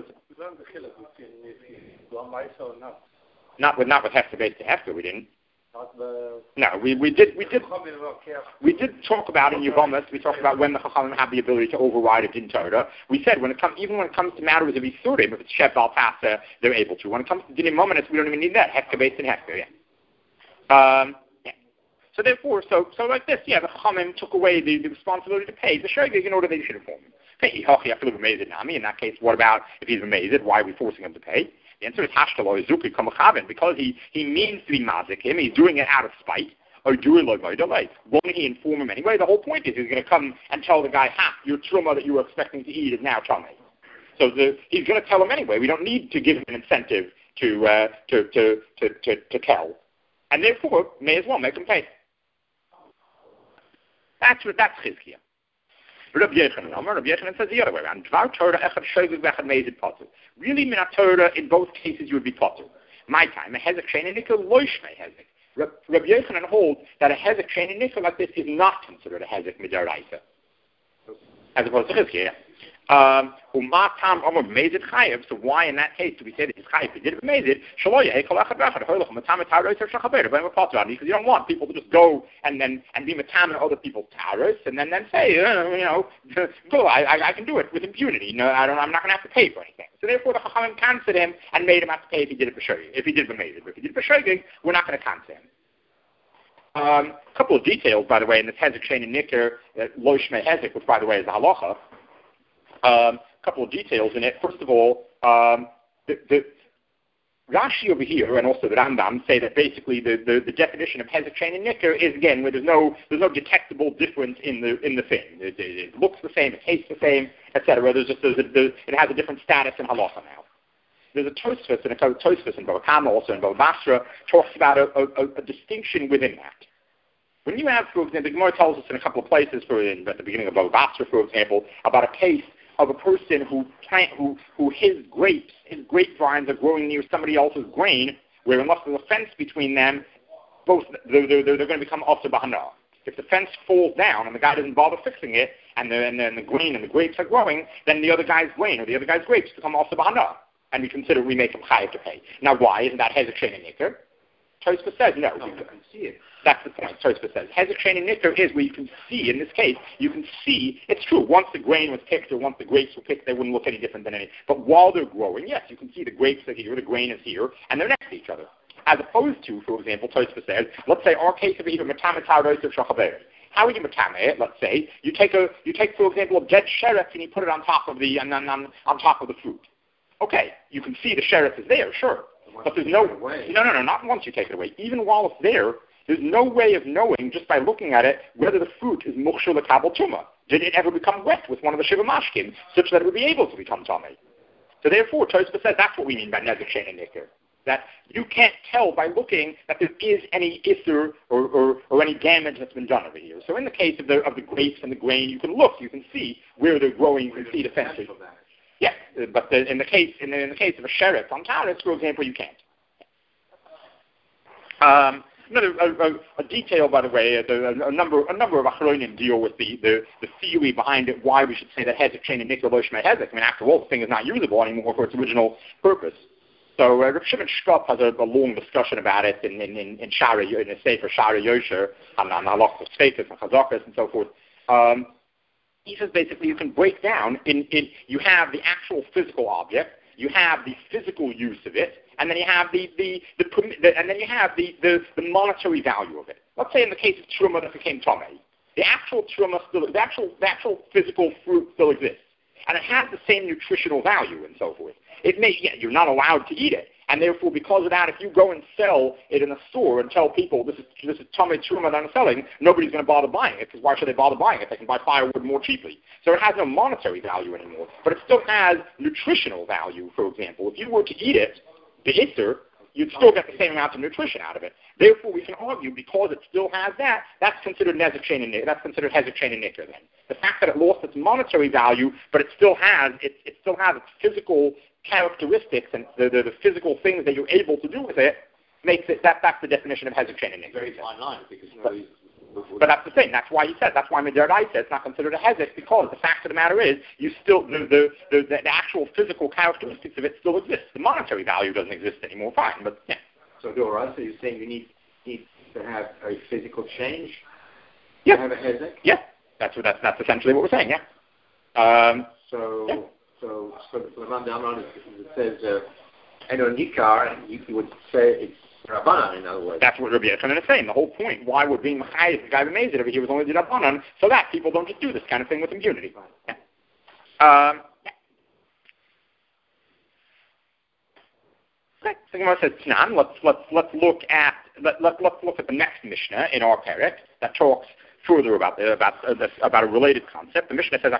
Not with not with hefker based in hefker, we didn't. No, we, we did we did we did talk about in Yevamos. We talked about when the Chachamim have the ability to override a din Torah. We said when it comes even when it comes to matters of Isurim, if it's Sheb al Tasa, they're able to. When it comes to Dinim Mominus, we don't even need that. Hefker based in Hefker, yeah. Um, yeah. So therefore, so so like this, yeah, the Chachamim took away the, the responsibility to pay the shogeg in order that he should inform him. Pay Hochi Afilu b'mezid nami. In that case, what about if he's b'mezid? Why are we forcing him to pay? The answer is Hashtalo Izuki Kamachavin, because he, he means to be mazik him, he's doing it out of spite. Or do it like delay. Won't he inform him anyway? The whole point is he's going to come and tell the guy, ha, your truma that you were expecting to eat is now tummy. So the, he's going to tell him anyway. We don't need to give him an incentive to uh, to, to, to, to to tell. And therefore, may as well make him pay. That's what that's Chizkiah. Rabbi Yochanan, Rabbi Yochanan says the other way around. Dvar Torah echad shogeg v'echad mezid potter. Really, minat Torah, in both cases you would be potter. My time, a hezek shein and nicker loish me hezek. Rabbi Yochanan holds that a hezek shein and nicker like this is not considered a hezek midaraisa, as opposed to Chizkiah. Um, so why in that case do we say that he's chayiv? He did it with mezid. Because you don't want people to just go and then and be matam other people's taros and then then say, uh, you know, go, I, I I can do it with impunity. No, I don't. I'm not going to have to pay for anything. So therefore, the chachamim canceled him and made him have to pay if he did it for shogeg. If he did it with mezid, but if he did it for shogeg, we're not going to cancel him. A um, couple of details, by the way, in this hezek shein and nicker, lo shmei hezek, which by the way is the halacha. A um, couple of details in it. First of all, um, the, the Rashi over here and also the Rambam say that basically the, the, the definition of hezek shein and nicker is again where there's no there's no detectable difference in the in the thing. It, it, it looks the same, it tastes the same, et cetera. There's just there's a, there's, it has a different status in halacha now. There's a Tosfos and a Tosfos in Bava Kama, also in Bava Basra, talks about a, a, a distinction within that. When you have, for example, the Gemara tells us in a couple of places, for in, at the beginning of Bava Basra, for example, about a case of a person who plant, who, who his grapes, his grapevines are growing near somebody else's grain, where unless there's a fence between them, both they're, they're, they're going to become Asa Bahana. If the fence falls down and the guy doesn't bother fixing it, and the, and, the, and the grain and the grapes are growing, then the other guy's grain or the other guy's grapes become Asa Bahana, and we consider we make him chayav to pay. Now, why isn't that Hezek Shein and Nicker? Tosfos says no. No, you can see it. That's the point. Tosfos says Hezek Shein and Nicker is where you can see. In this case, you can see. It's true. Once the grain was picked or once the grapes were picked, they wouldn't look any different than any. But while they're growing, yes, you can see the grapes are here, the grain is here, and they're next to each other. As opposed to, for example, Tosfos says, let's say our case of either metamet ha'aros or shachaber. How would you metamet it? Let's say you take a, you take for example a dead sheriff and you put it on top of the on, on, on top of the fruit. Okay, you can see the sheriff is there, sure, but there's no, no, no, no, not once you take it away. Even while it's there, there's no way of knowing just by looking at it whether the fruit is muksher l'kabel tuma. Did it ever become wet with one of the shiva mashkim such that it would be able to become tummy? So therefore, Tosfos says that's what we mean by nezek shein and nicker. That you can't tell by looking that there is any isser or, or, or any damage that's been done over here. So in the case of the of the grapes and the grain, you can look, you can see where they're growing, you can see the fences. Yes, but the, in the case in the, in the case of a sheriff on Taurus, for example, you can't. Um, another a, a, a detail, by the way, a, a, a number a number of achronim deal with the, the, the theory behind it, why we should say that Hezek Shein and Nicker lo shmei Hezek. I mean, after all, the thing is not usable anymore for its original purpose. So uh, Rav Shimon Shkop has a, a long discussion about it in in in, in Shara in a sefer Shara Yosher on on halachos of status and chazakas and so forth. Um, he says basically you can break down in, in you have the actual physical object, you have the physical use of it, and then you have the the, the, the and then you have the, the, the monetary value of it. Let's say in the case of truma that became tomei, the actual truma still the actual the actual physical fruit still exists, and it has the same nutritional value and so forth. It may, yeah, you're not allowed to eat it, and therefore, because of that, if you go and sell it in a store and tell people this is this is tomei truma that I'm selling, nobody's going to bother buying it, because why should they bother buying it? They can buy firewood more cheaply. So it has no monetary value anymore, but it still has nutritional value. For example, if you were to eat it, the isser, you'd still get the same amount of nutrition out of it. Therefore, we can argue because it still has that, that's considered nezek shein and nicker. That's considered hezek shein and nicker. Then the fact that it lost its monetary value, but it still has it, it still has its physical characteristics and the, the, the physical things that you're able to do with it makes it that that's the definition of hezek shein and nicker. Very fine line because you know. But, but that's the thing. That's why he said. That's why Midaraisa it's not considered a hezek, because the fact of the matter is you still the the, the the actual physical characteristics of it still exist. The monetary value doesn't exist anymore. Fine, but yeah. So Dora, so you're saying you need need to have a physical change? Yeah. To have a hezek? Yeah. That's what that's that's essentially what we're saying. Yeah. Um, so. Yeah. So, so, so the man down on it says, uh, Eno Nikar, and you would say it's Rabbanan, in other words. That's what Rabbi Yochanan is saying. The whole point why we're being Machayev, the guy who made it over here was only the Rabbanan, so that people don't just do this kind of thing with impunity. Yeah. Um, yeah. Okay. So Gemara says, Tnan, let's let's let's look at let, let let's look at the next Mishnah in our parak that talks further about uh, about uh, this, about a related concept. The Mishnah says,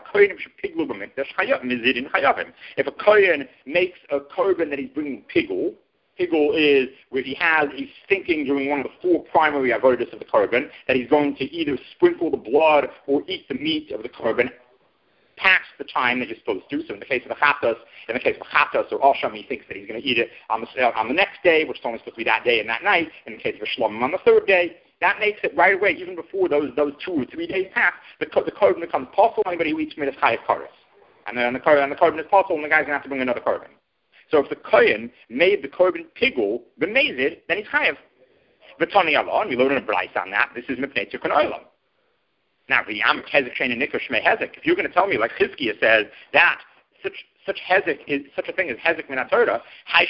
if a kohen makes a korban that he's bringing pigul, pigul is where he has he's thinking during one of the four primary avodas of the korban that he's going to either sprinkle the blood or eat the meat of the korban past the time that you're supposed to. So in the case of the chatas, in the case of chatas or asham, he thinks that he's going to eat it on the on the next day, which is only supposed to be that day and that night. In the case of a shlomim, on the third day. That makes it right away, even before those those two or three days pass, the, the korban becomes possible. Anybody who eats meat is chayav kares. And then the korban, and the korban is possible, and the guy's going to have to bring another korban. So if the kohen made the korban pigul, b'mezid, then he's chayav. V'tani Allah, and we learn in a brayso on that, this is mipnei tikkun olam. Now, v'yam hezek shein and nicker shmei hezek. If you're going to tell me, like Chizkiah says, that such such hezek is such a thing as hezek min haTorah,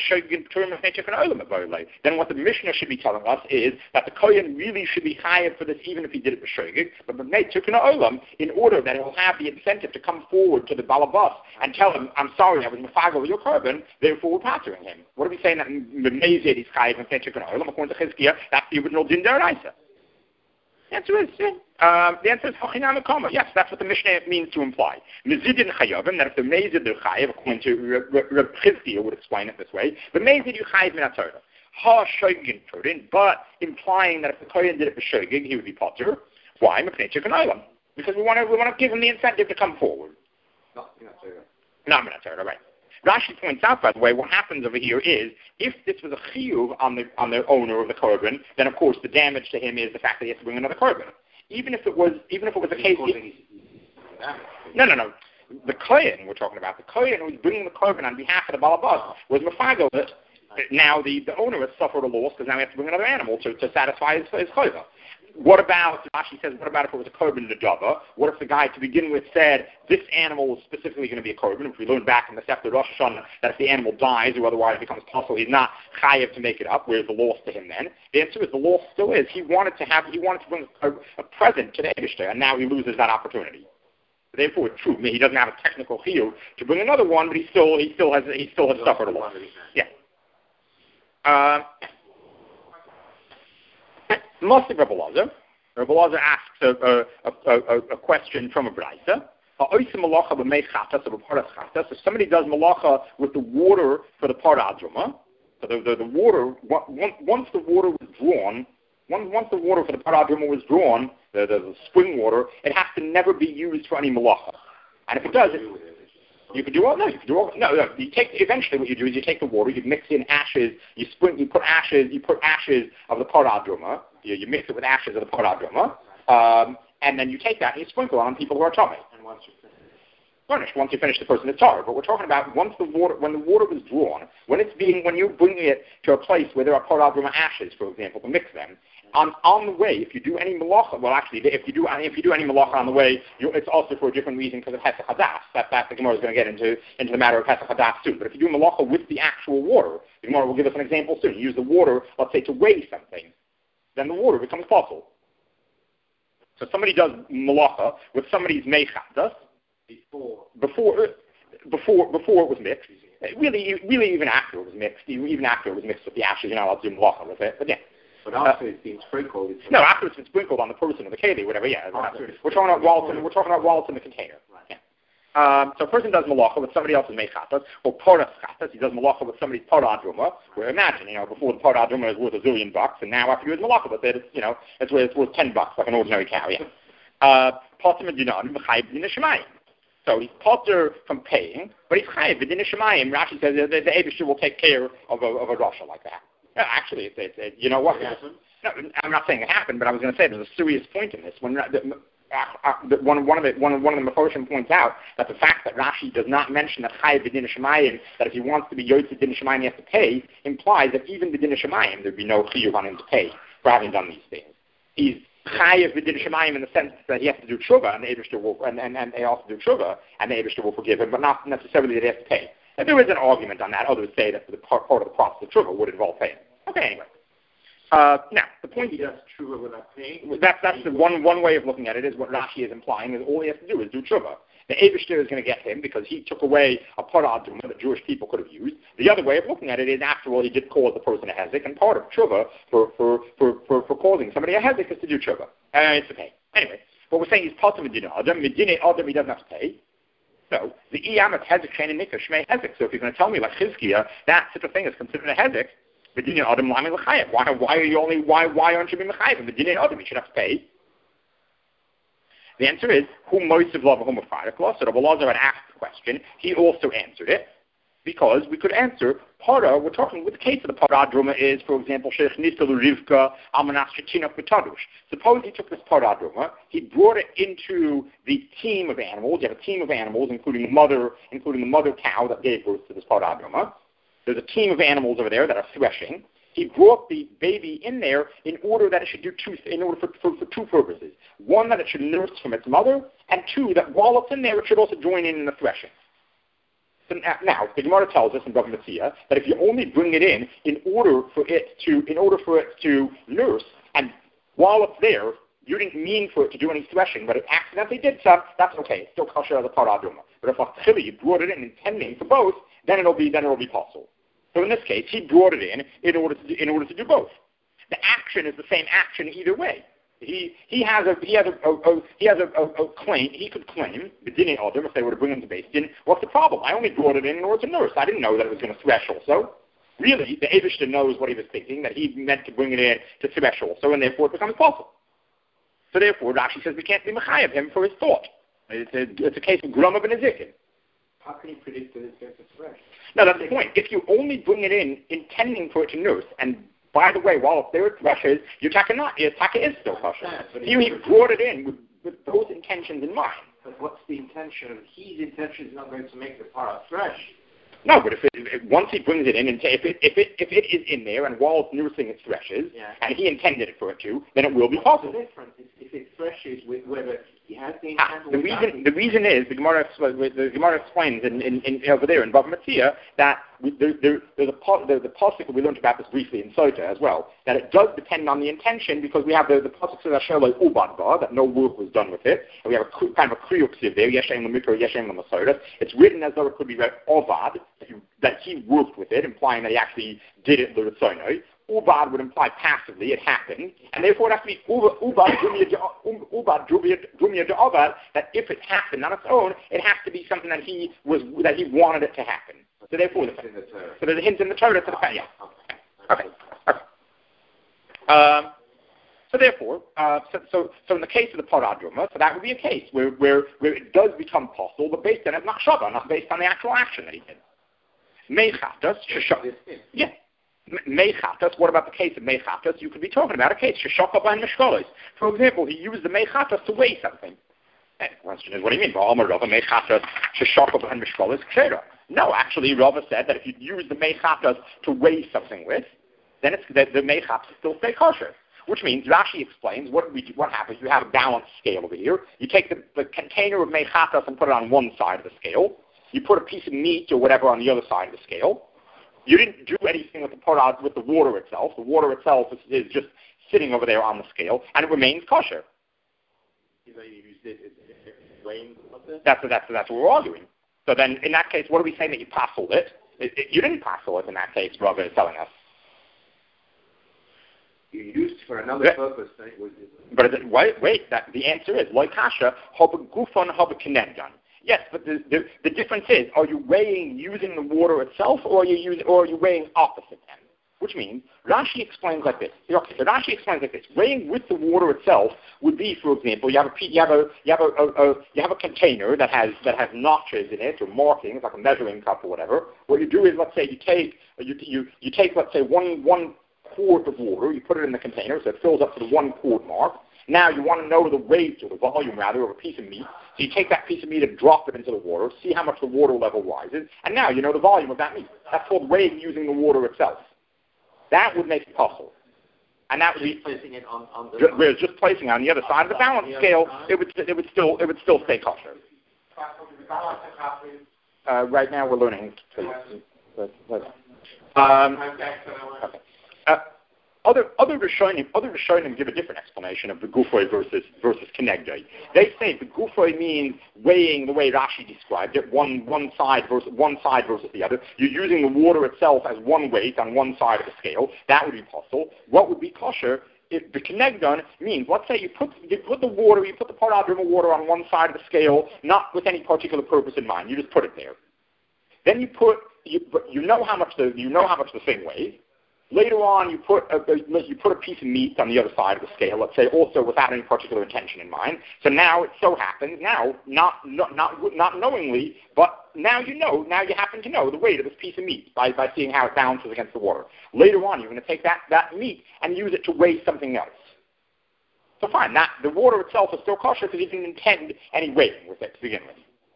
then what the Mishnah should be telling us is that the kohen really should be chayav for this, even if he did it b'shogeg, but b'mnei tikkun olam, in order that it will have the incentive to come forward to the balabas and tell him, I'm sorry, I was mefagel with your korban, therefore we're pattering him. What are we saying that b'mezid is chayav b'mnei tikkun olam? According to Chizkiah, that's the original din deraisa. The answer is, yeah. Um, the answer is hachinam kama. Yes, that's what the Mishnah means to imply. Mezidin chayavim, that if the mezid they're chayav, according to Reb Chizkiah would explain it this way, the mezid you chayav min haTorah. Ha shogin purin, but implying that if the kohen did it for shogig, he would be potter. Why? Mepnei tikkun olam. Because we want to we want to give him the incentive to come forward. Not Minatorah, right. Rashi points out, by the way, what happens over here is, if this was a chiyuv on the on the owner of the korban, then of course the damage to him is the fact that he has to bring another korban. Even if it was, even if it was a case, no, no, no. The kohen we're talking about, the kohen who was bringing the korban on behalf of the balabas was mafago that now the, the owner has suffered a loss because now he has to bring another animal to, to satisfy his, his chayva. What about, Rashi says, what about if it was a korban nedava? What if the guy to begin with said, this animal is specifically going to be a korban? If we learn back in the Sefer Rosh Hashanah that if the animal dies or otherwise becomes possible, he's not chayav to make it up. Where's the loss to him then? The answer is the loss still is. He wanted to have, he wanted to bring a, a present to the Eibishter, and now he loses that opportunity. Therefore, it's true. He doesn't have a technical chiyuv to bring another one, but he still, he still has, he still has suffered a loss. Yeah. Uh, Moshe Rebbe Lazar. Rebbe Lazar asks a, a, a, a question from a brayta. So somebody does malacha with the water for the paradruma. So the, the, the water, once the water was drawn, once, once the water for the paradruma was drawn, the, the, the spring water, it has to never be used for any malacha. And if it does, it, you can do all. No, you can do all. No, no. You take eventually what you do is you take the water, you mix in ashes, you spring, you put ashes, you put ashes of the paradruma. You, you mix it with ashes of the paradruma, um, and then you take that and you sprinkle on people who are tummy. And once you finish, furnished, once you finish the person is tar. But we're talking about once the water, when the water was drawn, when it's being, when you're bringing it to a place where there are paradruma ashes, for example, to mix them. On, on the way, if you do any malacha, well, actually, if you do if you do any malacha on the way, you, it's also for a different reason because of Pesach Hadas. That, that the Gemara is going to get into into the matter of Pesach Hadas soon. But if you do malacha with the actual water, the Gemara will give us an example soon. You use the water, let's say, to weigh something, then the water becomes possible. So somebody does malacha with somebody's mechatas before before before before it was mixed. Really, really, even after it was mixed, even after it was mixed with the ashes, you're not allowed to do malacha with it. But yeah. But after uh, it's been sprinkled, it's no, after it's been sprinkled on the person or the keli, whatever. Yeah, we're talking about wallets. In, we're talking about wallets in the container. Right. Yeah. Um, so a person does malacha with somebody else's mechatas, or poras chatas. He does malacha with somebody's paradruma. Where imagine, you know, before the paradruma is worth a zillion bucks, and now after you do malacha with it, it's, you know, it's worth, it's worth ten bucks, like an ordinary cow. Yeah. Uh, so he's potter from paying, but he's chayiv b'din shemayim. Rashi says the, the, the Eibishter will take care of a, of a rasha like that. Yeah, actually, it's, it's, it, you know what? No, I'm not saying it happened, but I was going to say there's a serious point in this. When the, uh, uh, one, one of the one of, one of the Meforshim points out that the fact that Rashi does not mention that chayiv b'din shemayim, that if he wants to be yotze b'din shemayim he has to pay, implies that even b'din shemayim there'd be no chiyuv on him to pay for having done these things. He's chayiv b'din shemayim in the sense that he has to do tshuva, and the Eibishter will, and, and, and they also do tshuva, and the Eibishter will forgive him, but not necessarily that he has to pay. And there is an argument on that. Others say that the part, part of the process of tshuva would involve paying. Okay, anyway. Uh, now, the point he does tshuva without paying. That's, that's the one, one way of looking at it, is what Rashi is implying, is all he has to do is do tshuva. The Eibishter is going to get him because he took away a paradruma that Jewish people could have used. The other way of looking at it is, after all, he did cause the person a hezek, and part of tshuva for, for, for, for, for causing somebody a hezek is to do tshuva. And it's to pay. Anyway, what we're saying is pater medina adam, medina adam, he doesn't have to pay. So, the iyamat hezek shein and nikah shmei hezek. So if you're going to tell me, like Chizkiah, that such a thing is considered a hezek, Why, why are you only, why, why aren't you being mechayev? The dinei adam, you should have to pay. The answer is, who moisiv love whom of So Rabbi Lazar had asked the question, he also answered it, because we could answer, para, we're talking, with the case of the paradruma is, for example, Sheikh Nistalu Rivka, Almanas Shetinok B'tadush. Suppose he took this paradruma, he brought it into the team of animals, you have a team of animals, including the mother, including the mother cow that gave birth to this paradruma. There's a team of animals over there that are threshing. He brought the baby in there in order that it should do two, in order for, for, for two purposes. One, that it should nurse from its mother, and two, that while it's in there, it should also join in in the threshing. So now, the Gemara tells us in Bava Metzia that if you only bring it in in order for it to, in order for it to nurse, and while it's there, you didn't mean for it to do any threshing, but it accidentally did some, that's okay. It's still kosher as a paradruma. But if a you brought it in intending for both, then it'll be then it'll be possible. So in this case, he brought it in in order to do, in order to do both. The action is the same action either way. He he has a he has a, a, a he has a, a, a claim. He could claim b'dinei adam if they were to bring him to Beis Din. What's the problem? I only brought it in in order to nurse. I didn't know that it was going to thresh also. Really, the Eibishter knows what he was thinking, that he meant to bring it in to thresh also, and therefore it becomes possible. So therefore, Rashi says we can't be mechayev him for his thought. It's a, it's a case of grumma ben ezikin. How can you predict that it's going to thresh? No, that's the point. If you only bring it in intending for it to nurse, and by the way, while if there it threshes, your taka not, your taka is still kosher. You he brought it in with, with those intentions in mind. But what's the intention? His intention is not going to make the para thresh. No, but if, it, if once he brings it in, and if it if it if it is in there, and while it's nursing, it threshes, yeah. and he intended it for it to, then it will be possible. The difference is if it threshes with whether he has the intent. Ah, the reason the reason is the Gemara the Gemara explains in, in, in over there in Bava Metzia that we, there, there, there's a the, the pasuk we learned about this briefly in Sota as well, that it does depend on the intention, because we have the the pasuk says Asherloi Ubad Bar, that no work was done with it, and we have a kind of a kriyuksiv there, Yeshem Lamikra, Yeshem Lamasodas. It's written as though it could be read Ovad, that, you, that he worked with it, implying that he actually did it l'Ritzonoi. Ubad would imply passively, it happened, and therefore it has to be Ubad Drumia De'ovad, that if it happened on its own, it has to be something that he was that he wanted it to happen. So therefore, the, so there's a hint in the Torah to the fact, yeah. Okay. Okay. Um, so therefore, uh, so, so so in the case of the Paradruma, so that would be a case where where, where it does become possible, but based on it, not Shabbat, not based on the actual action that he did. Mechatas, yeah. Mechatas, what about the case of Mechatas? You could be talking about a case, Sheshokaba and Meshkolos. For example, he used the Mechatas to weigh something. And the question is, what do you mean? Mechatas, Sheshokaba and Meshkolos, Kshera. No, actually, Rava said that if you use the Mechatas to weigh something with, then it's, the, the Mechatas still stay kosher. Which means, Rashi explains, what we do, what happens, you have a balanced scale over here. You take the, the container of Mechatas and put it on one side of the scale. You put a piece of meat or whatever on the other side of the scale. You didn't do anything with the parad, with the water itself. The water itself is, is just sitting over there on the scale, and it remains kosher. That's, that's, that's what we're arguing. So then, in that case, what are we saying that you passled it? it, it you didn't passel it in that case, Rava is telling us. You used for another yeah. purpose. That was, but is it, wait, wait, that, the answer is, like kasha, hoba gufon, hoba kinegdan. Yes, but the, the the difference is, are you weighing using the water itself, or are you using, or are you weighing opposite them? Which means, Rashi explains like this. Okay, so Rashi explains like this. Weighing with the water itself would be, for example, you have a you have a you have a, a, a you have a container that has that has notches in it or markings, like a measuring cup or whatever. What you do is, let's say you take you you you take let's say one one quart of water, you put it in the container, so it fills up to the one quart mark. Now you want to know the weight, or the volume rather, of a piece of meat. So you take that piece of meat and drop it into the water, see how much the water level rises, and now you know the volume of that meat. That's called weighing using the water itself. That would make it possible. And that would be placing it on, on the just, we're just placing it on the other side of the balance scale. It would it would still it would still stay kosher. Uh, right now we're learning. Um, okay. Uh, Other other Rishonim, other Rishonim give a different explanation of the gufoi versus versus kenegdai. They say the gufoi means weighing the way Rashi described it, one one side versus one side versus the other. You're using the water itself as one weight on one side of the scale. That would be possible. What would be kosher? If the kenegdan means, let's say you put you put the water, you put the paradrima water on one side of the scale, not with any particular purpose in mind. You just put it there. Then you put you you know how much the you know how much the thing weighs. Later on, you put a, you put a piece of meat on the other side of the scale, let's say, also without any particular intention in mind. So now it so happens, now, not, not, not, not knowingly, but now you know, now you happen to know the weight of this piece of meat by, by seeing how it balances against the water. Later on, you're going to take that, that meat and use it to weigh something else. So fine, that, the water itself is still kosher because you didn't intend any weighing with it to begin with.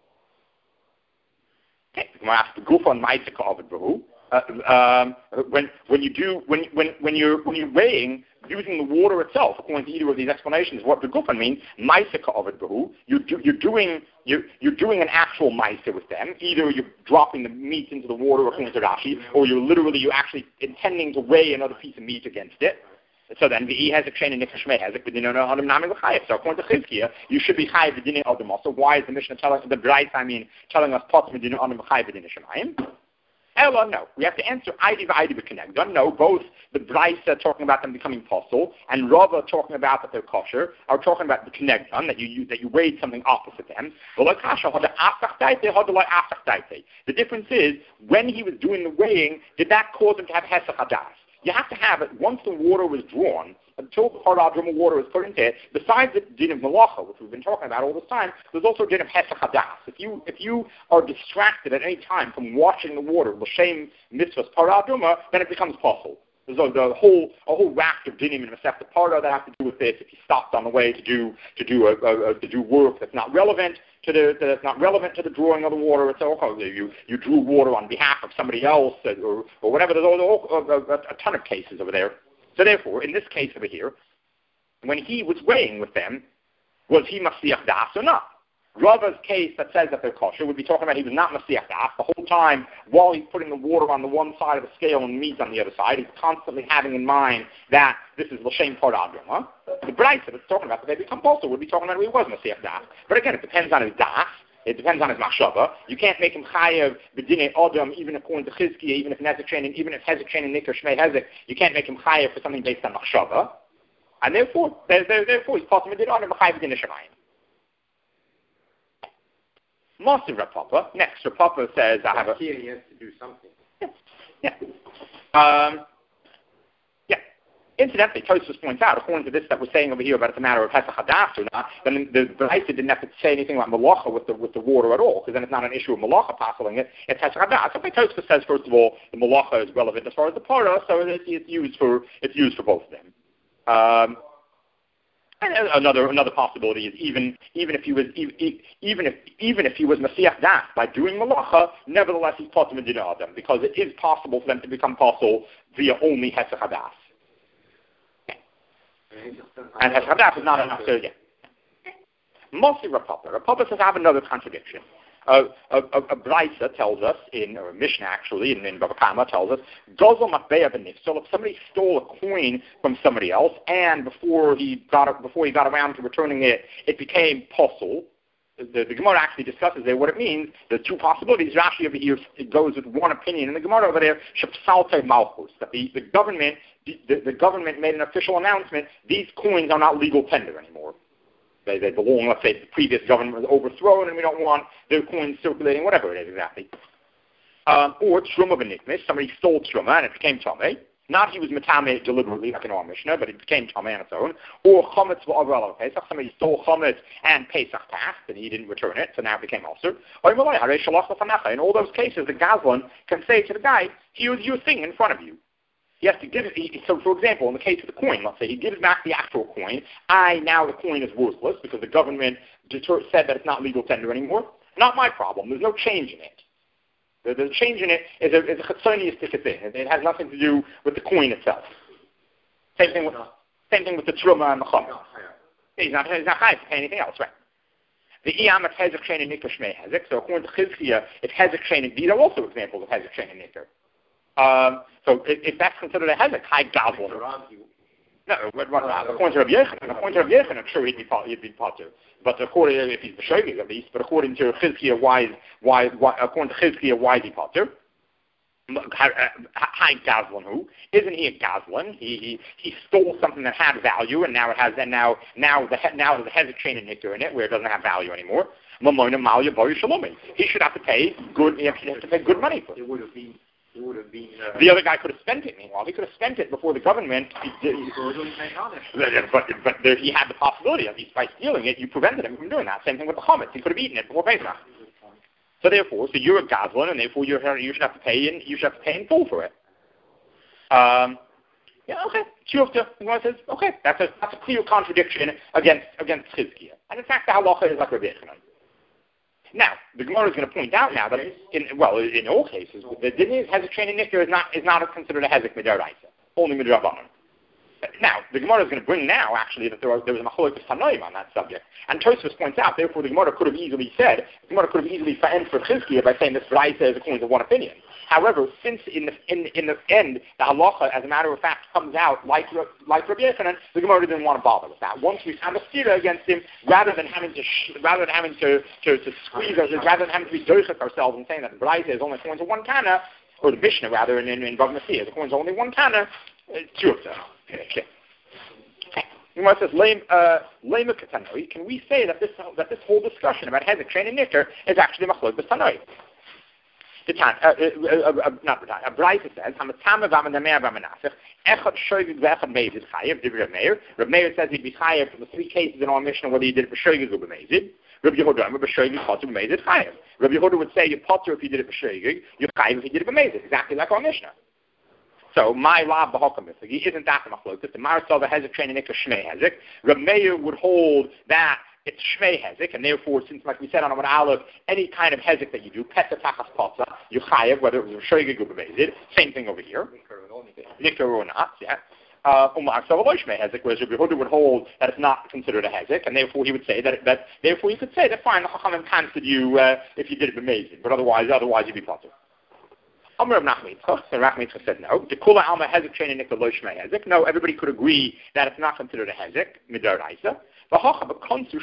Okay, I'm going to ask the goof on Ma'aseh Ovid Bahu. Uh, um, when when you do when when when you're when you're weighing using the water itself, according to either of these explanations, what the gufan means, ma'aseh ka'ovid bahu, you do, you're doing you you're doing an actual ma'aseh with them. Either you're dropping the meat into the water, according to Rashi, or you're literally you're actually intending to weigh another piece of meat against it. So then, the has a chain and nifashmei has it, but you know, so according to Chizkiah, you should be chayiv v'dinei adam. So why is the Mishnah telling the Brais, I mean, telling us pots v'dinei adam chayiv v'dinei shemayim? Ella, no. We have to answer Aidi v'Aidi b'Kenegdan. No, both the Braisa talking about them becoming possible and Rava talking about that they're kosher are talking about the Kenegdan, that you, you that you weighed something opposite them. The difference is, when he was doing the weighing, did that cause him to have Hesach Hadas? you have to have it once the water was drawn, until the parah drum of water is put into it. Besides the din of malacha, which we've been talking about all this time, there's also a din of hesach hadas. If you if you are distracted at any time from watching the water, l'shem mitzvahs parah druma, then it becomes possible. There's a, the whole a whole raft of dinim in Masechta Parah that have to do with this. If you stopped on the way to do to do a, a, a to do work that's not relevant to the that's not relevant to the drawing of the water, it's okay. You you drew water on behalf of somebody else or or whatever. There's all, a, a, a ton of cases over there. So therefore, in this case over here, when he was weighing with them, was he Masiach Das or not? Rava's case that says that they're kosher would be talking about he was not Masiach Das. The whole time, while he's putting the water on the one side of the scale and meat on the other side, he's constantly having in mind that this is L'Shem Parah Druma. The Braisa that's talking about that they become also would be talking about he was Masiach Das. But again, it depends on his Das. It depends on his machshava. You can't make him chayav b'dinei adam, even according to Chizkiah, even if Nezek training, even if Hezek training Nikar Shmei Hezek. You can't make him chayav for something based on machshava. And therefore, therefore, he's possible to do it b'chayav b'dinei shemayim. Master Rav Papa. Next, Rav Papa says, I have a... Here he has to do something. Yeah. Yeah. Um, yeah. Incidentally, Tosfos points out, according to this that we're saying over here about it's a matter of Hesach Hadas or not, then the Braisa didn't have to say anything about Malacha with the with the water at all, because then it's not an issue of Malacha passing it, it's Hesach Hadas. So Tosfos says, first of all, the Malacha is relevant as far as the Parah, so it's, it's used for it's used for both of them. Um, And another another possibility is even even if he was even even if even if he was Masiach Das by doing malacha, nevertheless he's potem in dinah adam, because it is possible for them to become possible via only hesach hadas. And hesach hadas is not enough to get. Mostly Rav Papa. Rav Papa says I have another contradiction. Uh, a, a, a Braisa tells us, in or a Mishnah actually, in, in Bava Kama tells us, Gozel matbeya b'nifsel. If somebody stole a coin from somebody else, and before he got before he got around to returning it, it became posel. The, the Gemara actually discusses there what it means. The two possibilities. Rashi over here it goes with one opinion, and the Gemara over there shepsalte malchus, that the, the government the, the government made an official announcement. These coins are not legal tender anymore. They, they belong, let's say, the previous government was overthrown and we don't want their coins circulating, whatever it is exactly. Um, or Truma b'nikmis, somebody stole Truma and it became Tameh. Not he was Metame deliberately, like in our Mishnah, but it became Tameh on its own. Or Chametz v'Avrala Pesach, somebody stole Chametz and Pesach passed and he didn't return it, so now it became Osir. Or Malay, Harei Shalach l'Fanecha. In all those cases, the Gazlan can say to the guy, here's your thing in front of you. He has to give it, he, so for example, in the case of the coin, let's say he gives back the actual coin. I, now the coin is worthless because the government deter, said that it's not legal tender anymore. Not my problem. There's no change in it. The, the change in it is a, is a chatzoniistic thing. It, it has nothing to do with the coin itself. Same thing with, same thing with the truma and the chum. He's not, he's not chayav to pay anything else, right? The iyam of hezek shein and nikar shmei hezek. So according to Chizkiah, if hezek shein and these are also examples of hezek shein and nikar. Um, so if, if that's considered a hezek, high gazlan. No, what, what, uh, according to Rabbi Yochanan, according to Rabbi Yochanan, I'm sure he'd be he'd be potter. But according to, if he's the Shogeg at least, but according to Chizkiah, why, why, why, according to Chizkiah, why is he potter? High gazlan, who isn't he a gazlan? He, he he stole something that had value, and now it has. And now now the now there's a hezek chain and nikar in it, where it doesn't have value anymore. He should have to pay good. He has to pay good money for it. It would have been. It would have been, uh, the other guy could have spent it, meanwhile. He could have spent it before the government. He, he, but but there, he had the possibility of, by stealing it, you prevented him from doing that. Same thing with the chametz. He could have eaten it before Pesach. So therefore, so you're a gazlan, and therefore you're, you should have to pay in, you should have to pay in full for it. Um, yeah, okay. Shuvta, says, okay, that's a, that's a clear contradiction against, against Chizkiah. And in fact, the halacha is like Rabbi Yochanan. Now, the Gemara is going to point out now that, in, well, in all cases, the din is hezek shein and nikar is not is not considered a hezek midaraisa, only midrabanan. Now, the Gemara is going to bring now, actually, that there, are, there was a machlokes tanoim on that subject. And Tosfos points out, therefore, the Gemara could have easily said, the Gemara could have easily end for Chizkiah by saying this raisa is according to one opinion. However, since in the in, in the end, the halacha, as a matter of fact, comes out like like Rabbi Yochanan, the Gemara didn't want to bother with that. Once we found a stira against him, rather than having to sh- rather than having to, to, to squeeze us, rather than having to be doichet ourselves and saying that the raisa is only according to one kana, or the Mishnah rather in in, in Bava Metzia is according to only one kana, two of them. Okay. Gemara says, "Lema katanoi." Can we say that this that this whole discussion about hezek shein and nikar is actually machlokes tanoi? The time, uh, uh, uh, uh, not the time. A Braisa says, "Hamatama v'amadamer v'amanasich echad shoygig v'echad meizid chayev." Divrei Reb Meir. Reb Meir says he'd be chayev from the three cases in our Mishnah whether he did it b'shoygig or b'meizid. Reb Yehuda, Reb b'shoygig potter b'meizid chayev. Reb Yehuda would say you potter if you did it b'shoygig, you chayev if you did it b'meizid. Exactly like our Mishnah. So my lab b'hokamifagi isn't that the machlokas. The Marisol hezek training ikka shmei hezek. Reb Meir would hold that it's shmei hezek, and therefore, since like we said on Amud Aleph, any kind of hezek that you do, pesa tachas potza, you chayev, whether it was shoygig or b'meizid. Same thing over here. Nikar or not, yeah. Umar so shmei hezek, whereas Rabbi Yehuda would hold that it's not considered a hezek, and therefore he would say that that therefore you could say that fine, the chachamim cancelled you uh, if you did it b'meizid, but otherwise otherwise you'd be potter. Amar Rav Nachman Yitzchak, and Rav Nachman Yitzchak said no. The kula alma hezek training nikar lo shmei hezek. No, everybody could agree that it's not considered a hezek midaraisa. Rather,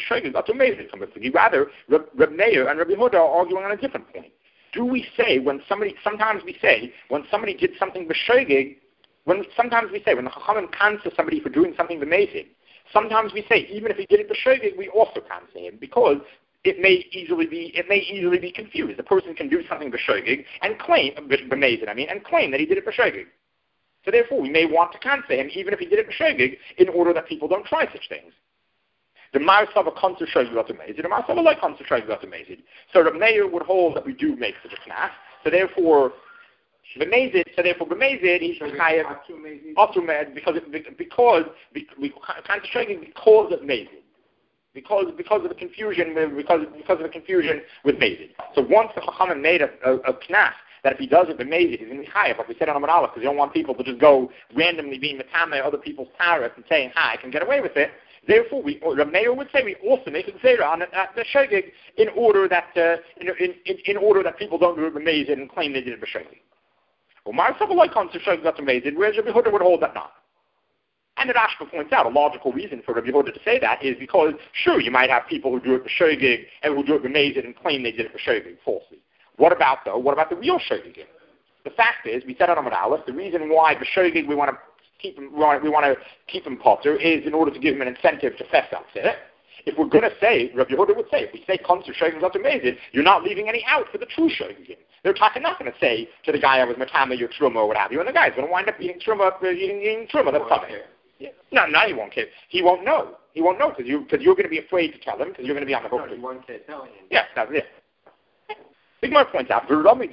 Reb Meir and Rabbi Yehuda are arguing on a different point. Do we say when somebody? Sometimes we say when somebody did something b'shoigig. When sometimes we say when the chachamim cancel somebody for doing something b'meizid. Sometimes we say even if he did it b'shoigig, we also cancel him because it may easily be it may easily be confused. The person can do something b'shoigig and claim b'meizid. I mean, and claim that he did it b'shoigig. So therefore, we may want to cancel him even if he did it b'shoigig in order that people don't try such things. The Marisol a concert shows got amazing. The Marisol like concert shows got amazing. So the Meir would hold that we do make such a knas. So therefore, b'meizid. So therefore, b'meizid he's chayav otumed because it, because we can't show because of meizid. Because because of the confusion because because of the confusion with meizid. So once the chachamim made a, a, a knas that if he does it b'meizid he's going to be chayav, like we said on Amud Aleph, because you don't want people to just go randomly being metameh other people's taras and saying hi, I can get away with it. Therefore, we, Reb Meir would say we also make a gzeira on the shogeg in order that uh, in, in, in order that people don't do it b'meizid and claim they did it b'shogeg. Well, Marisol like on to shogeg got b'meizid, whereas Rabbi Yehuda would hold that not. And the Rashba points out a logical reason for Rabbi Yehuda to say that is because sure you might have people who do it b'shogeg and who do it b'meizid and claim they did it b'shogeg falsely. What about though? What about the real shogeg? The fact is, we said on Amud Aleph, the reason why b'shogeg we want to keep him, we want, we want to keep him potter is in order to give him an incentive to fess up. If we're going to say, Rabbi Yehuda would say, if we say concert shogeg got amazing, you're not leaving any out for the true shogeg. They're talking not going to say to the guy I was matama your truma or what have you, and the guy's going to wind up eating truma, eating, eating truma. That's something. Yeah. No, no, he won't care. He won't know. He won't know because you because you're going to be afraid to tell him because you're going to be on the hook. No, he won't care telling him. Yeah, that's it. Big Mar points out,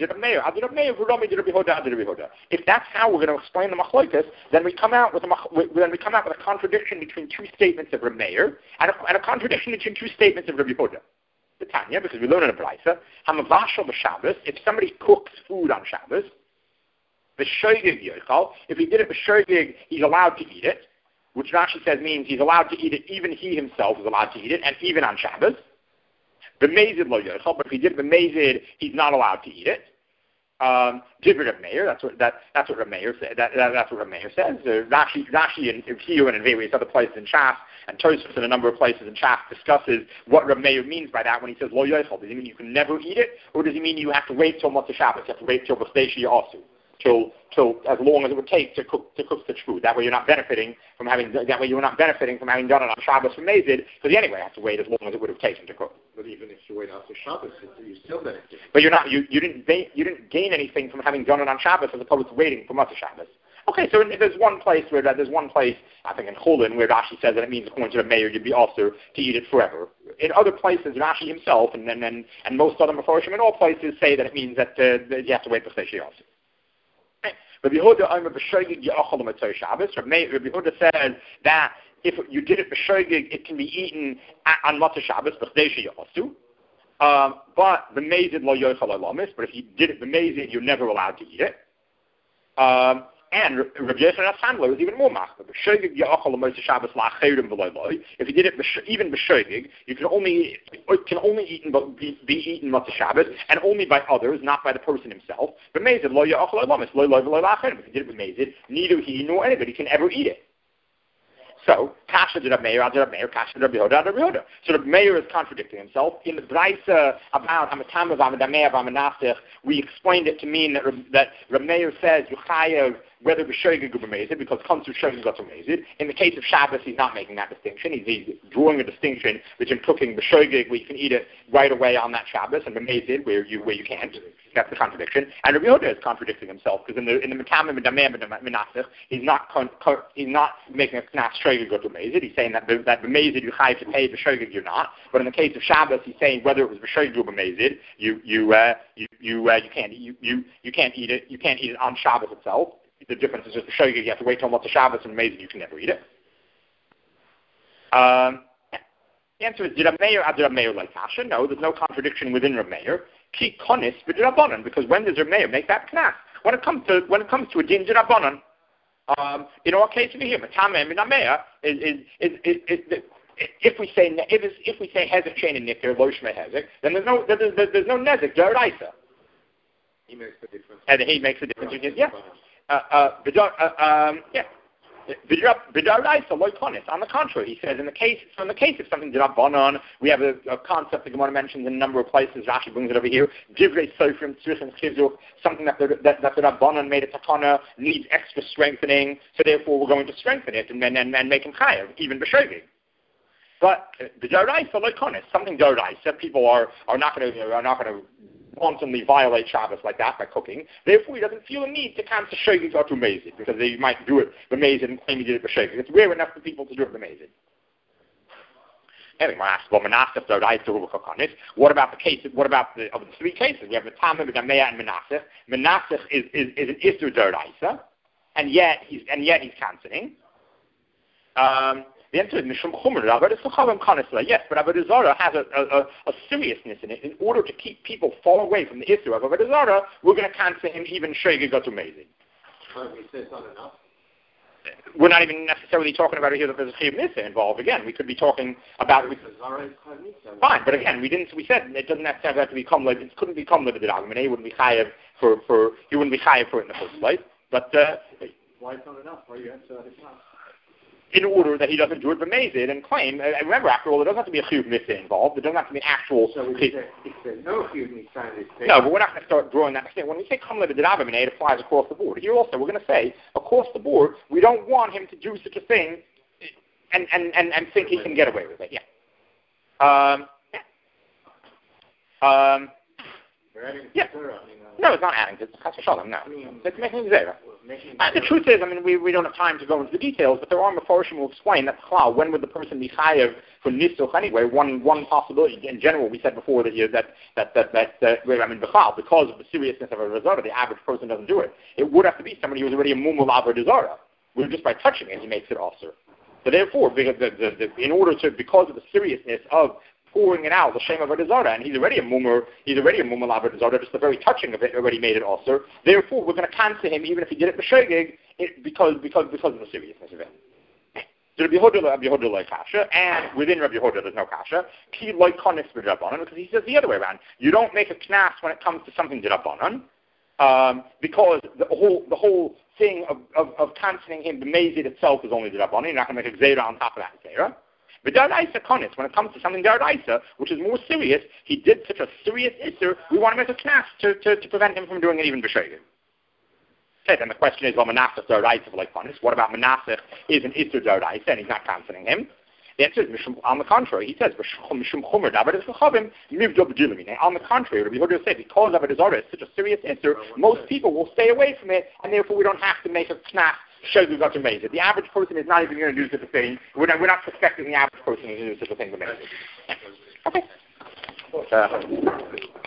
if that's how we're going to explain the machlokas, then we come out with a then we come out with a contradiction between two statements of Reb Meir and a, and a contradiction between two statements of Rabbi Yehuda. The Tanya, because we learn in a brayso, hamavashal b'Shabbos, if somebody cooks food on Shabbos, b'shoigig yochal, if he did it b'shoigig, he's allowed to eat it, which Rashi says means he's allowed to eat it, even he himself is allowed to eat it, and even on Shabbos. B'meizid lo yochal, but if he did b'meizid, he's not allowed to eat it. Um, Divrei Reb Meir, that's what that, that's what Reb Meir said. That, that, that's what Reb Meir says. Uh, Rashi, Rashi, and here and in various other places in Shas, and Tosfos in a number of places in Shas discusses what Reb Meir means by that when he says lo yochal. Does he mean you can never eat it, or does he mean you have to wait till Motzei Shabbos? You have to wait till B'Stei Asu, till till as long as it would take to cook to cook such food. That way you're not benefiting from having that way you're not benefiting from having done it on Shabbos from Meizid, because you anyway have to wait as long as it would have taken to cook. But even if you wait after Shabbos, you still benefit. But you're not you, you didn't ba- you didn't gain anything from having done it on Shabbos as opposed to waiting for Motzei Shabbos. Okay, so there's one place where there's one place I think in Chulin where Rashi says that it means according to the Meir you'd be also to eat it forever. In other places, Rashi himself and and and, and most other Meforshim in all places say that it means that, uh, that you have to wait for B'Stei Asu. Rabbi Yehuda, I'm a b'shoigig ya'achal l'motzei Shabbos. Rabbi Yehuda says that if you did it b'shoigig, it can be eaten on Motzei Shabbos, b'Stei Asu. Um, but b'meizid lo yochal olamis. But if you did it b'meizid, you're never allowed to eat it. Um, and Rabbi Yosef Sandler was even more machmir. B'shoigig ya'achal l'motzei Shabbos la'achirim v'lo loy. If you did it even b'shoigig, you can only it can only eaten be, be eaten Motzei Shabbos, and only by others, not by the person himself. B'meizid lo ya'achal olamis lo loy v'lo la'achirim. If you did it b'meizid, neither he nor anybody can ever eat it. So, Kasha did Reb Meir, Ad Reb Meir, Kasha did Reb Yehuda, Ad Reb Yehuda. So the Meir is contradicting himself. In the Braisa about Hamatam of Amadameh of Amanasich, we explained it to mean that Reb, that Reb Meir says Yuchayev whether b'shoigig or b'meizid, because comes to shoigig got b'meizid. In the case of Shabbos, he's not making that distinction. He's, he's drawing a distinction between cooking b'shoigig, where you can eat it right away on that Shabbos, and b'meizid, where you where you can't. That's the contradiction. And Rabbi Yehuda is contradicting himself because in the in the Metamim and the Menasech, he's not con, con, he's not making a knas shogeg go to mezid. He's saying that that b'mezid you have to pay, b'shogeg you're not. But in the case of Shabbos, he's saying whether it was b'shogeg or b'mezid, you you uh, you you uh, you can't you, you you can't eat it. You can't eat it on Shabbos itself. The difference is just b'shogeg you have to wait till what's a Shabbos, and b'mezid you can never eat it. Um, the answer is did Rab Meir ad Rab Meir like Kasha? No, there's no contradiction within Rab Meir. Ki konis b'drabanan, because when does Rab Meir make that knas? When it comes to when it comes to a din drabanan, um, in our case over here, Matameh and Meir is is, is, is, is, is if we say if, if we say hezek chain and nikir lo shmei hezek, then there's no there's, there's, there's no nezek deraisa. He makes the difference. And he makes a difference. Yeah, uh, uh, b'dar, uh, um, yeah. On the contrary, he says in the case so in the case of something drabanan, we have a, a concept the Gemara mentions in a number of places. Rashi brings it over here. Divrei sofrim tzrichen chizuk, something that the that, that the rabbanan made a takana needs extra strengthening, so therefore we're going to strengthen it and and, and, and make him chayav, even b'shogeg. But b'daraisa loikonis, something daraisa, people are are not going to are not going to wantonly violate Shabbos like that by cooking. Therefore, he doesn't feel a need to cancel shogeg or to mezid, because they might do it b'mezid and claim he did it b'shogeg. It's rare enough for people to do it b'mezid. Anyway, what about the case? What about the of the three cases? We have the Tamim, Me'ah, and Menasech. Menasech is, is, is an Isur Daraisa, and yet he's and yet he's canceling. Um, The answer is Mishum Chumr. Yes, but Avodah Zarah has a, a, a seriousness in it. In order to keep people far away from the issue of Avodah Zarah, we're going to cancel him even shogeg got to mezid. We're not even necessarily talking about it here that there's a chiyuv nisa involved. Again, we could be talking about it. Fine, but again, we didn't. We said it doesn't necessarily have to become like it couldn't become limited argument. He wouldn't be chayav for for he wouldn't be chayav for it in the first place. But uh, why it's not enough? Why you answer that it's not? In order that he doesn't do it b'mezid and claim. And remember, after all, there doesn't have to be a chiyuv nisa involved. There doesn't have to be an actual. So we say, no chiyuv nisa in this case. No, but we're not going to start drawing that. When we say kam le'b'dirabanan, it applies across the board. Here also, we're going to say across the board, we don't want him to do such a thing, and and and, and think he can get away with it. Yeah. Um. Yeah. Um. Yeah. No, it's not adding. It's chas v'shalom. No, it's making zera. Uh, the truth is, I mean, we, we don't have time to go into the details, but there are Mefarshim who explain that chalal, when would the person be chayav for nisuch anyway? One one possibility. In general, we said before that you, that that that that, that I mean, b'chal, because of the seriousness of a rizara, the average person doesn't do it. It would have to be somebody who's already a mumul avodah. Where just by touching it, he makes it also. So therefore, because the, the, the, in order to, because of the seriousness of pouring it out, the shame of a desara, and he's already a mumur, he's already a mumur of a desara, just the very touching of it already made it also. Therefore, we're going to cancel him even if he did it b'shogeg, because because because of the seriousness of it. So Rabbi Yehuda like kasha, and within Rabbi Yehuda there's no kasha. Ki like konis b'drabanan, because he says the other way around. You don't make a knas when it comes to something drabanan, um, because the whole the whole thing of of, of canceling him b'mezid itself is only drabanan. You're not going to make a gzeira on top of that gzeira. But Daraisa konis, when it comes to something Daraisa, which is more serious, he did such a serious isser, we want to make a knas to, to, to prevent him from doing it even b'shogeg. Okay, then the question is, well, Menasech Daraisa for like konis. What about Menasech is an isser Daraisa, and he's not canceling him? The answer is, on the contrary, he says, on the contrary, Rabbi Yehuda said, because of it is such a serious isser, most people will stay away from it, and therefore we don't have to make a knas shogeg got to mezid. The average person is not even going to do such a thing. We're not, we're not suspecting the average person to do such a thing to mezid. Okay. Uh,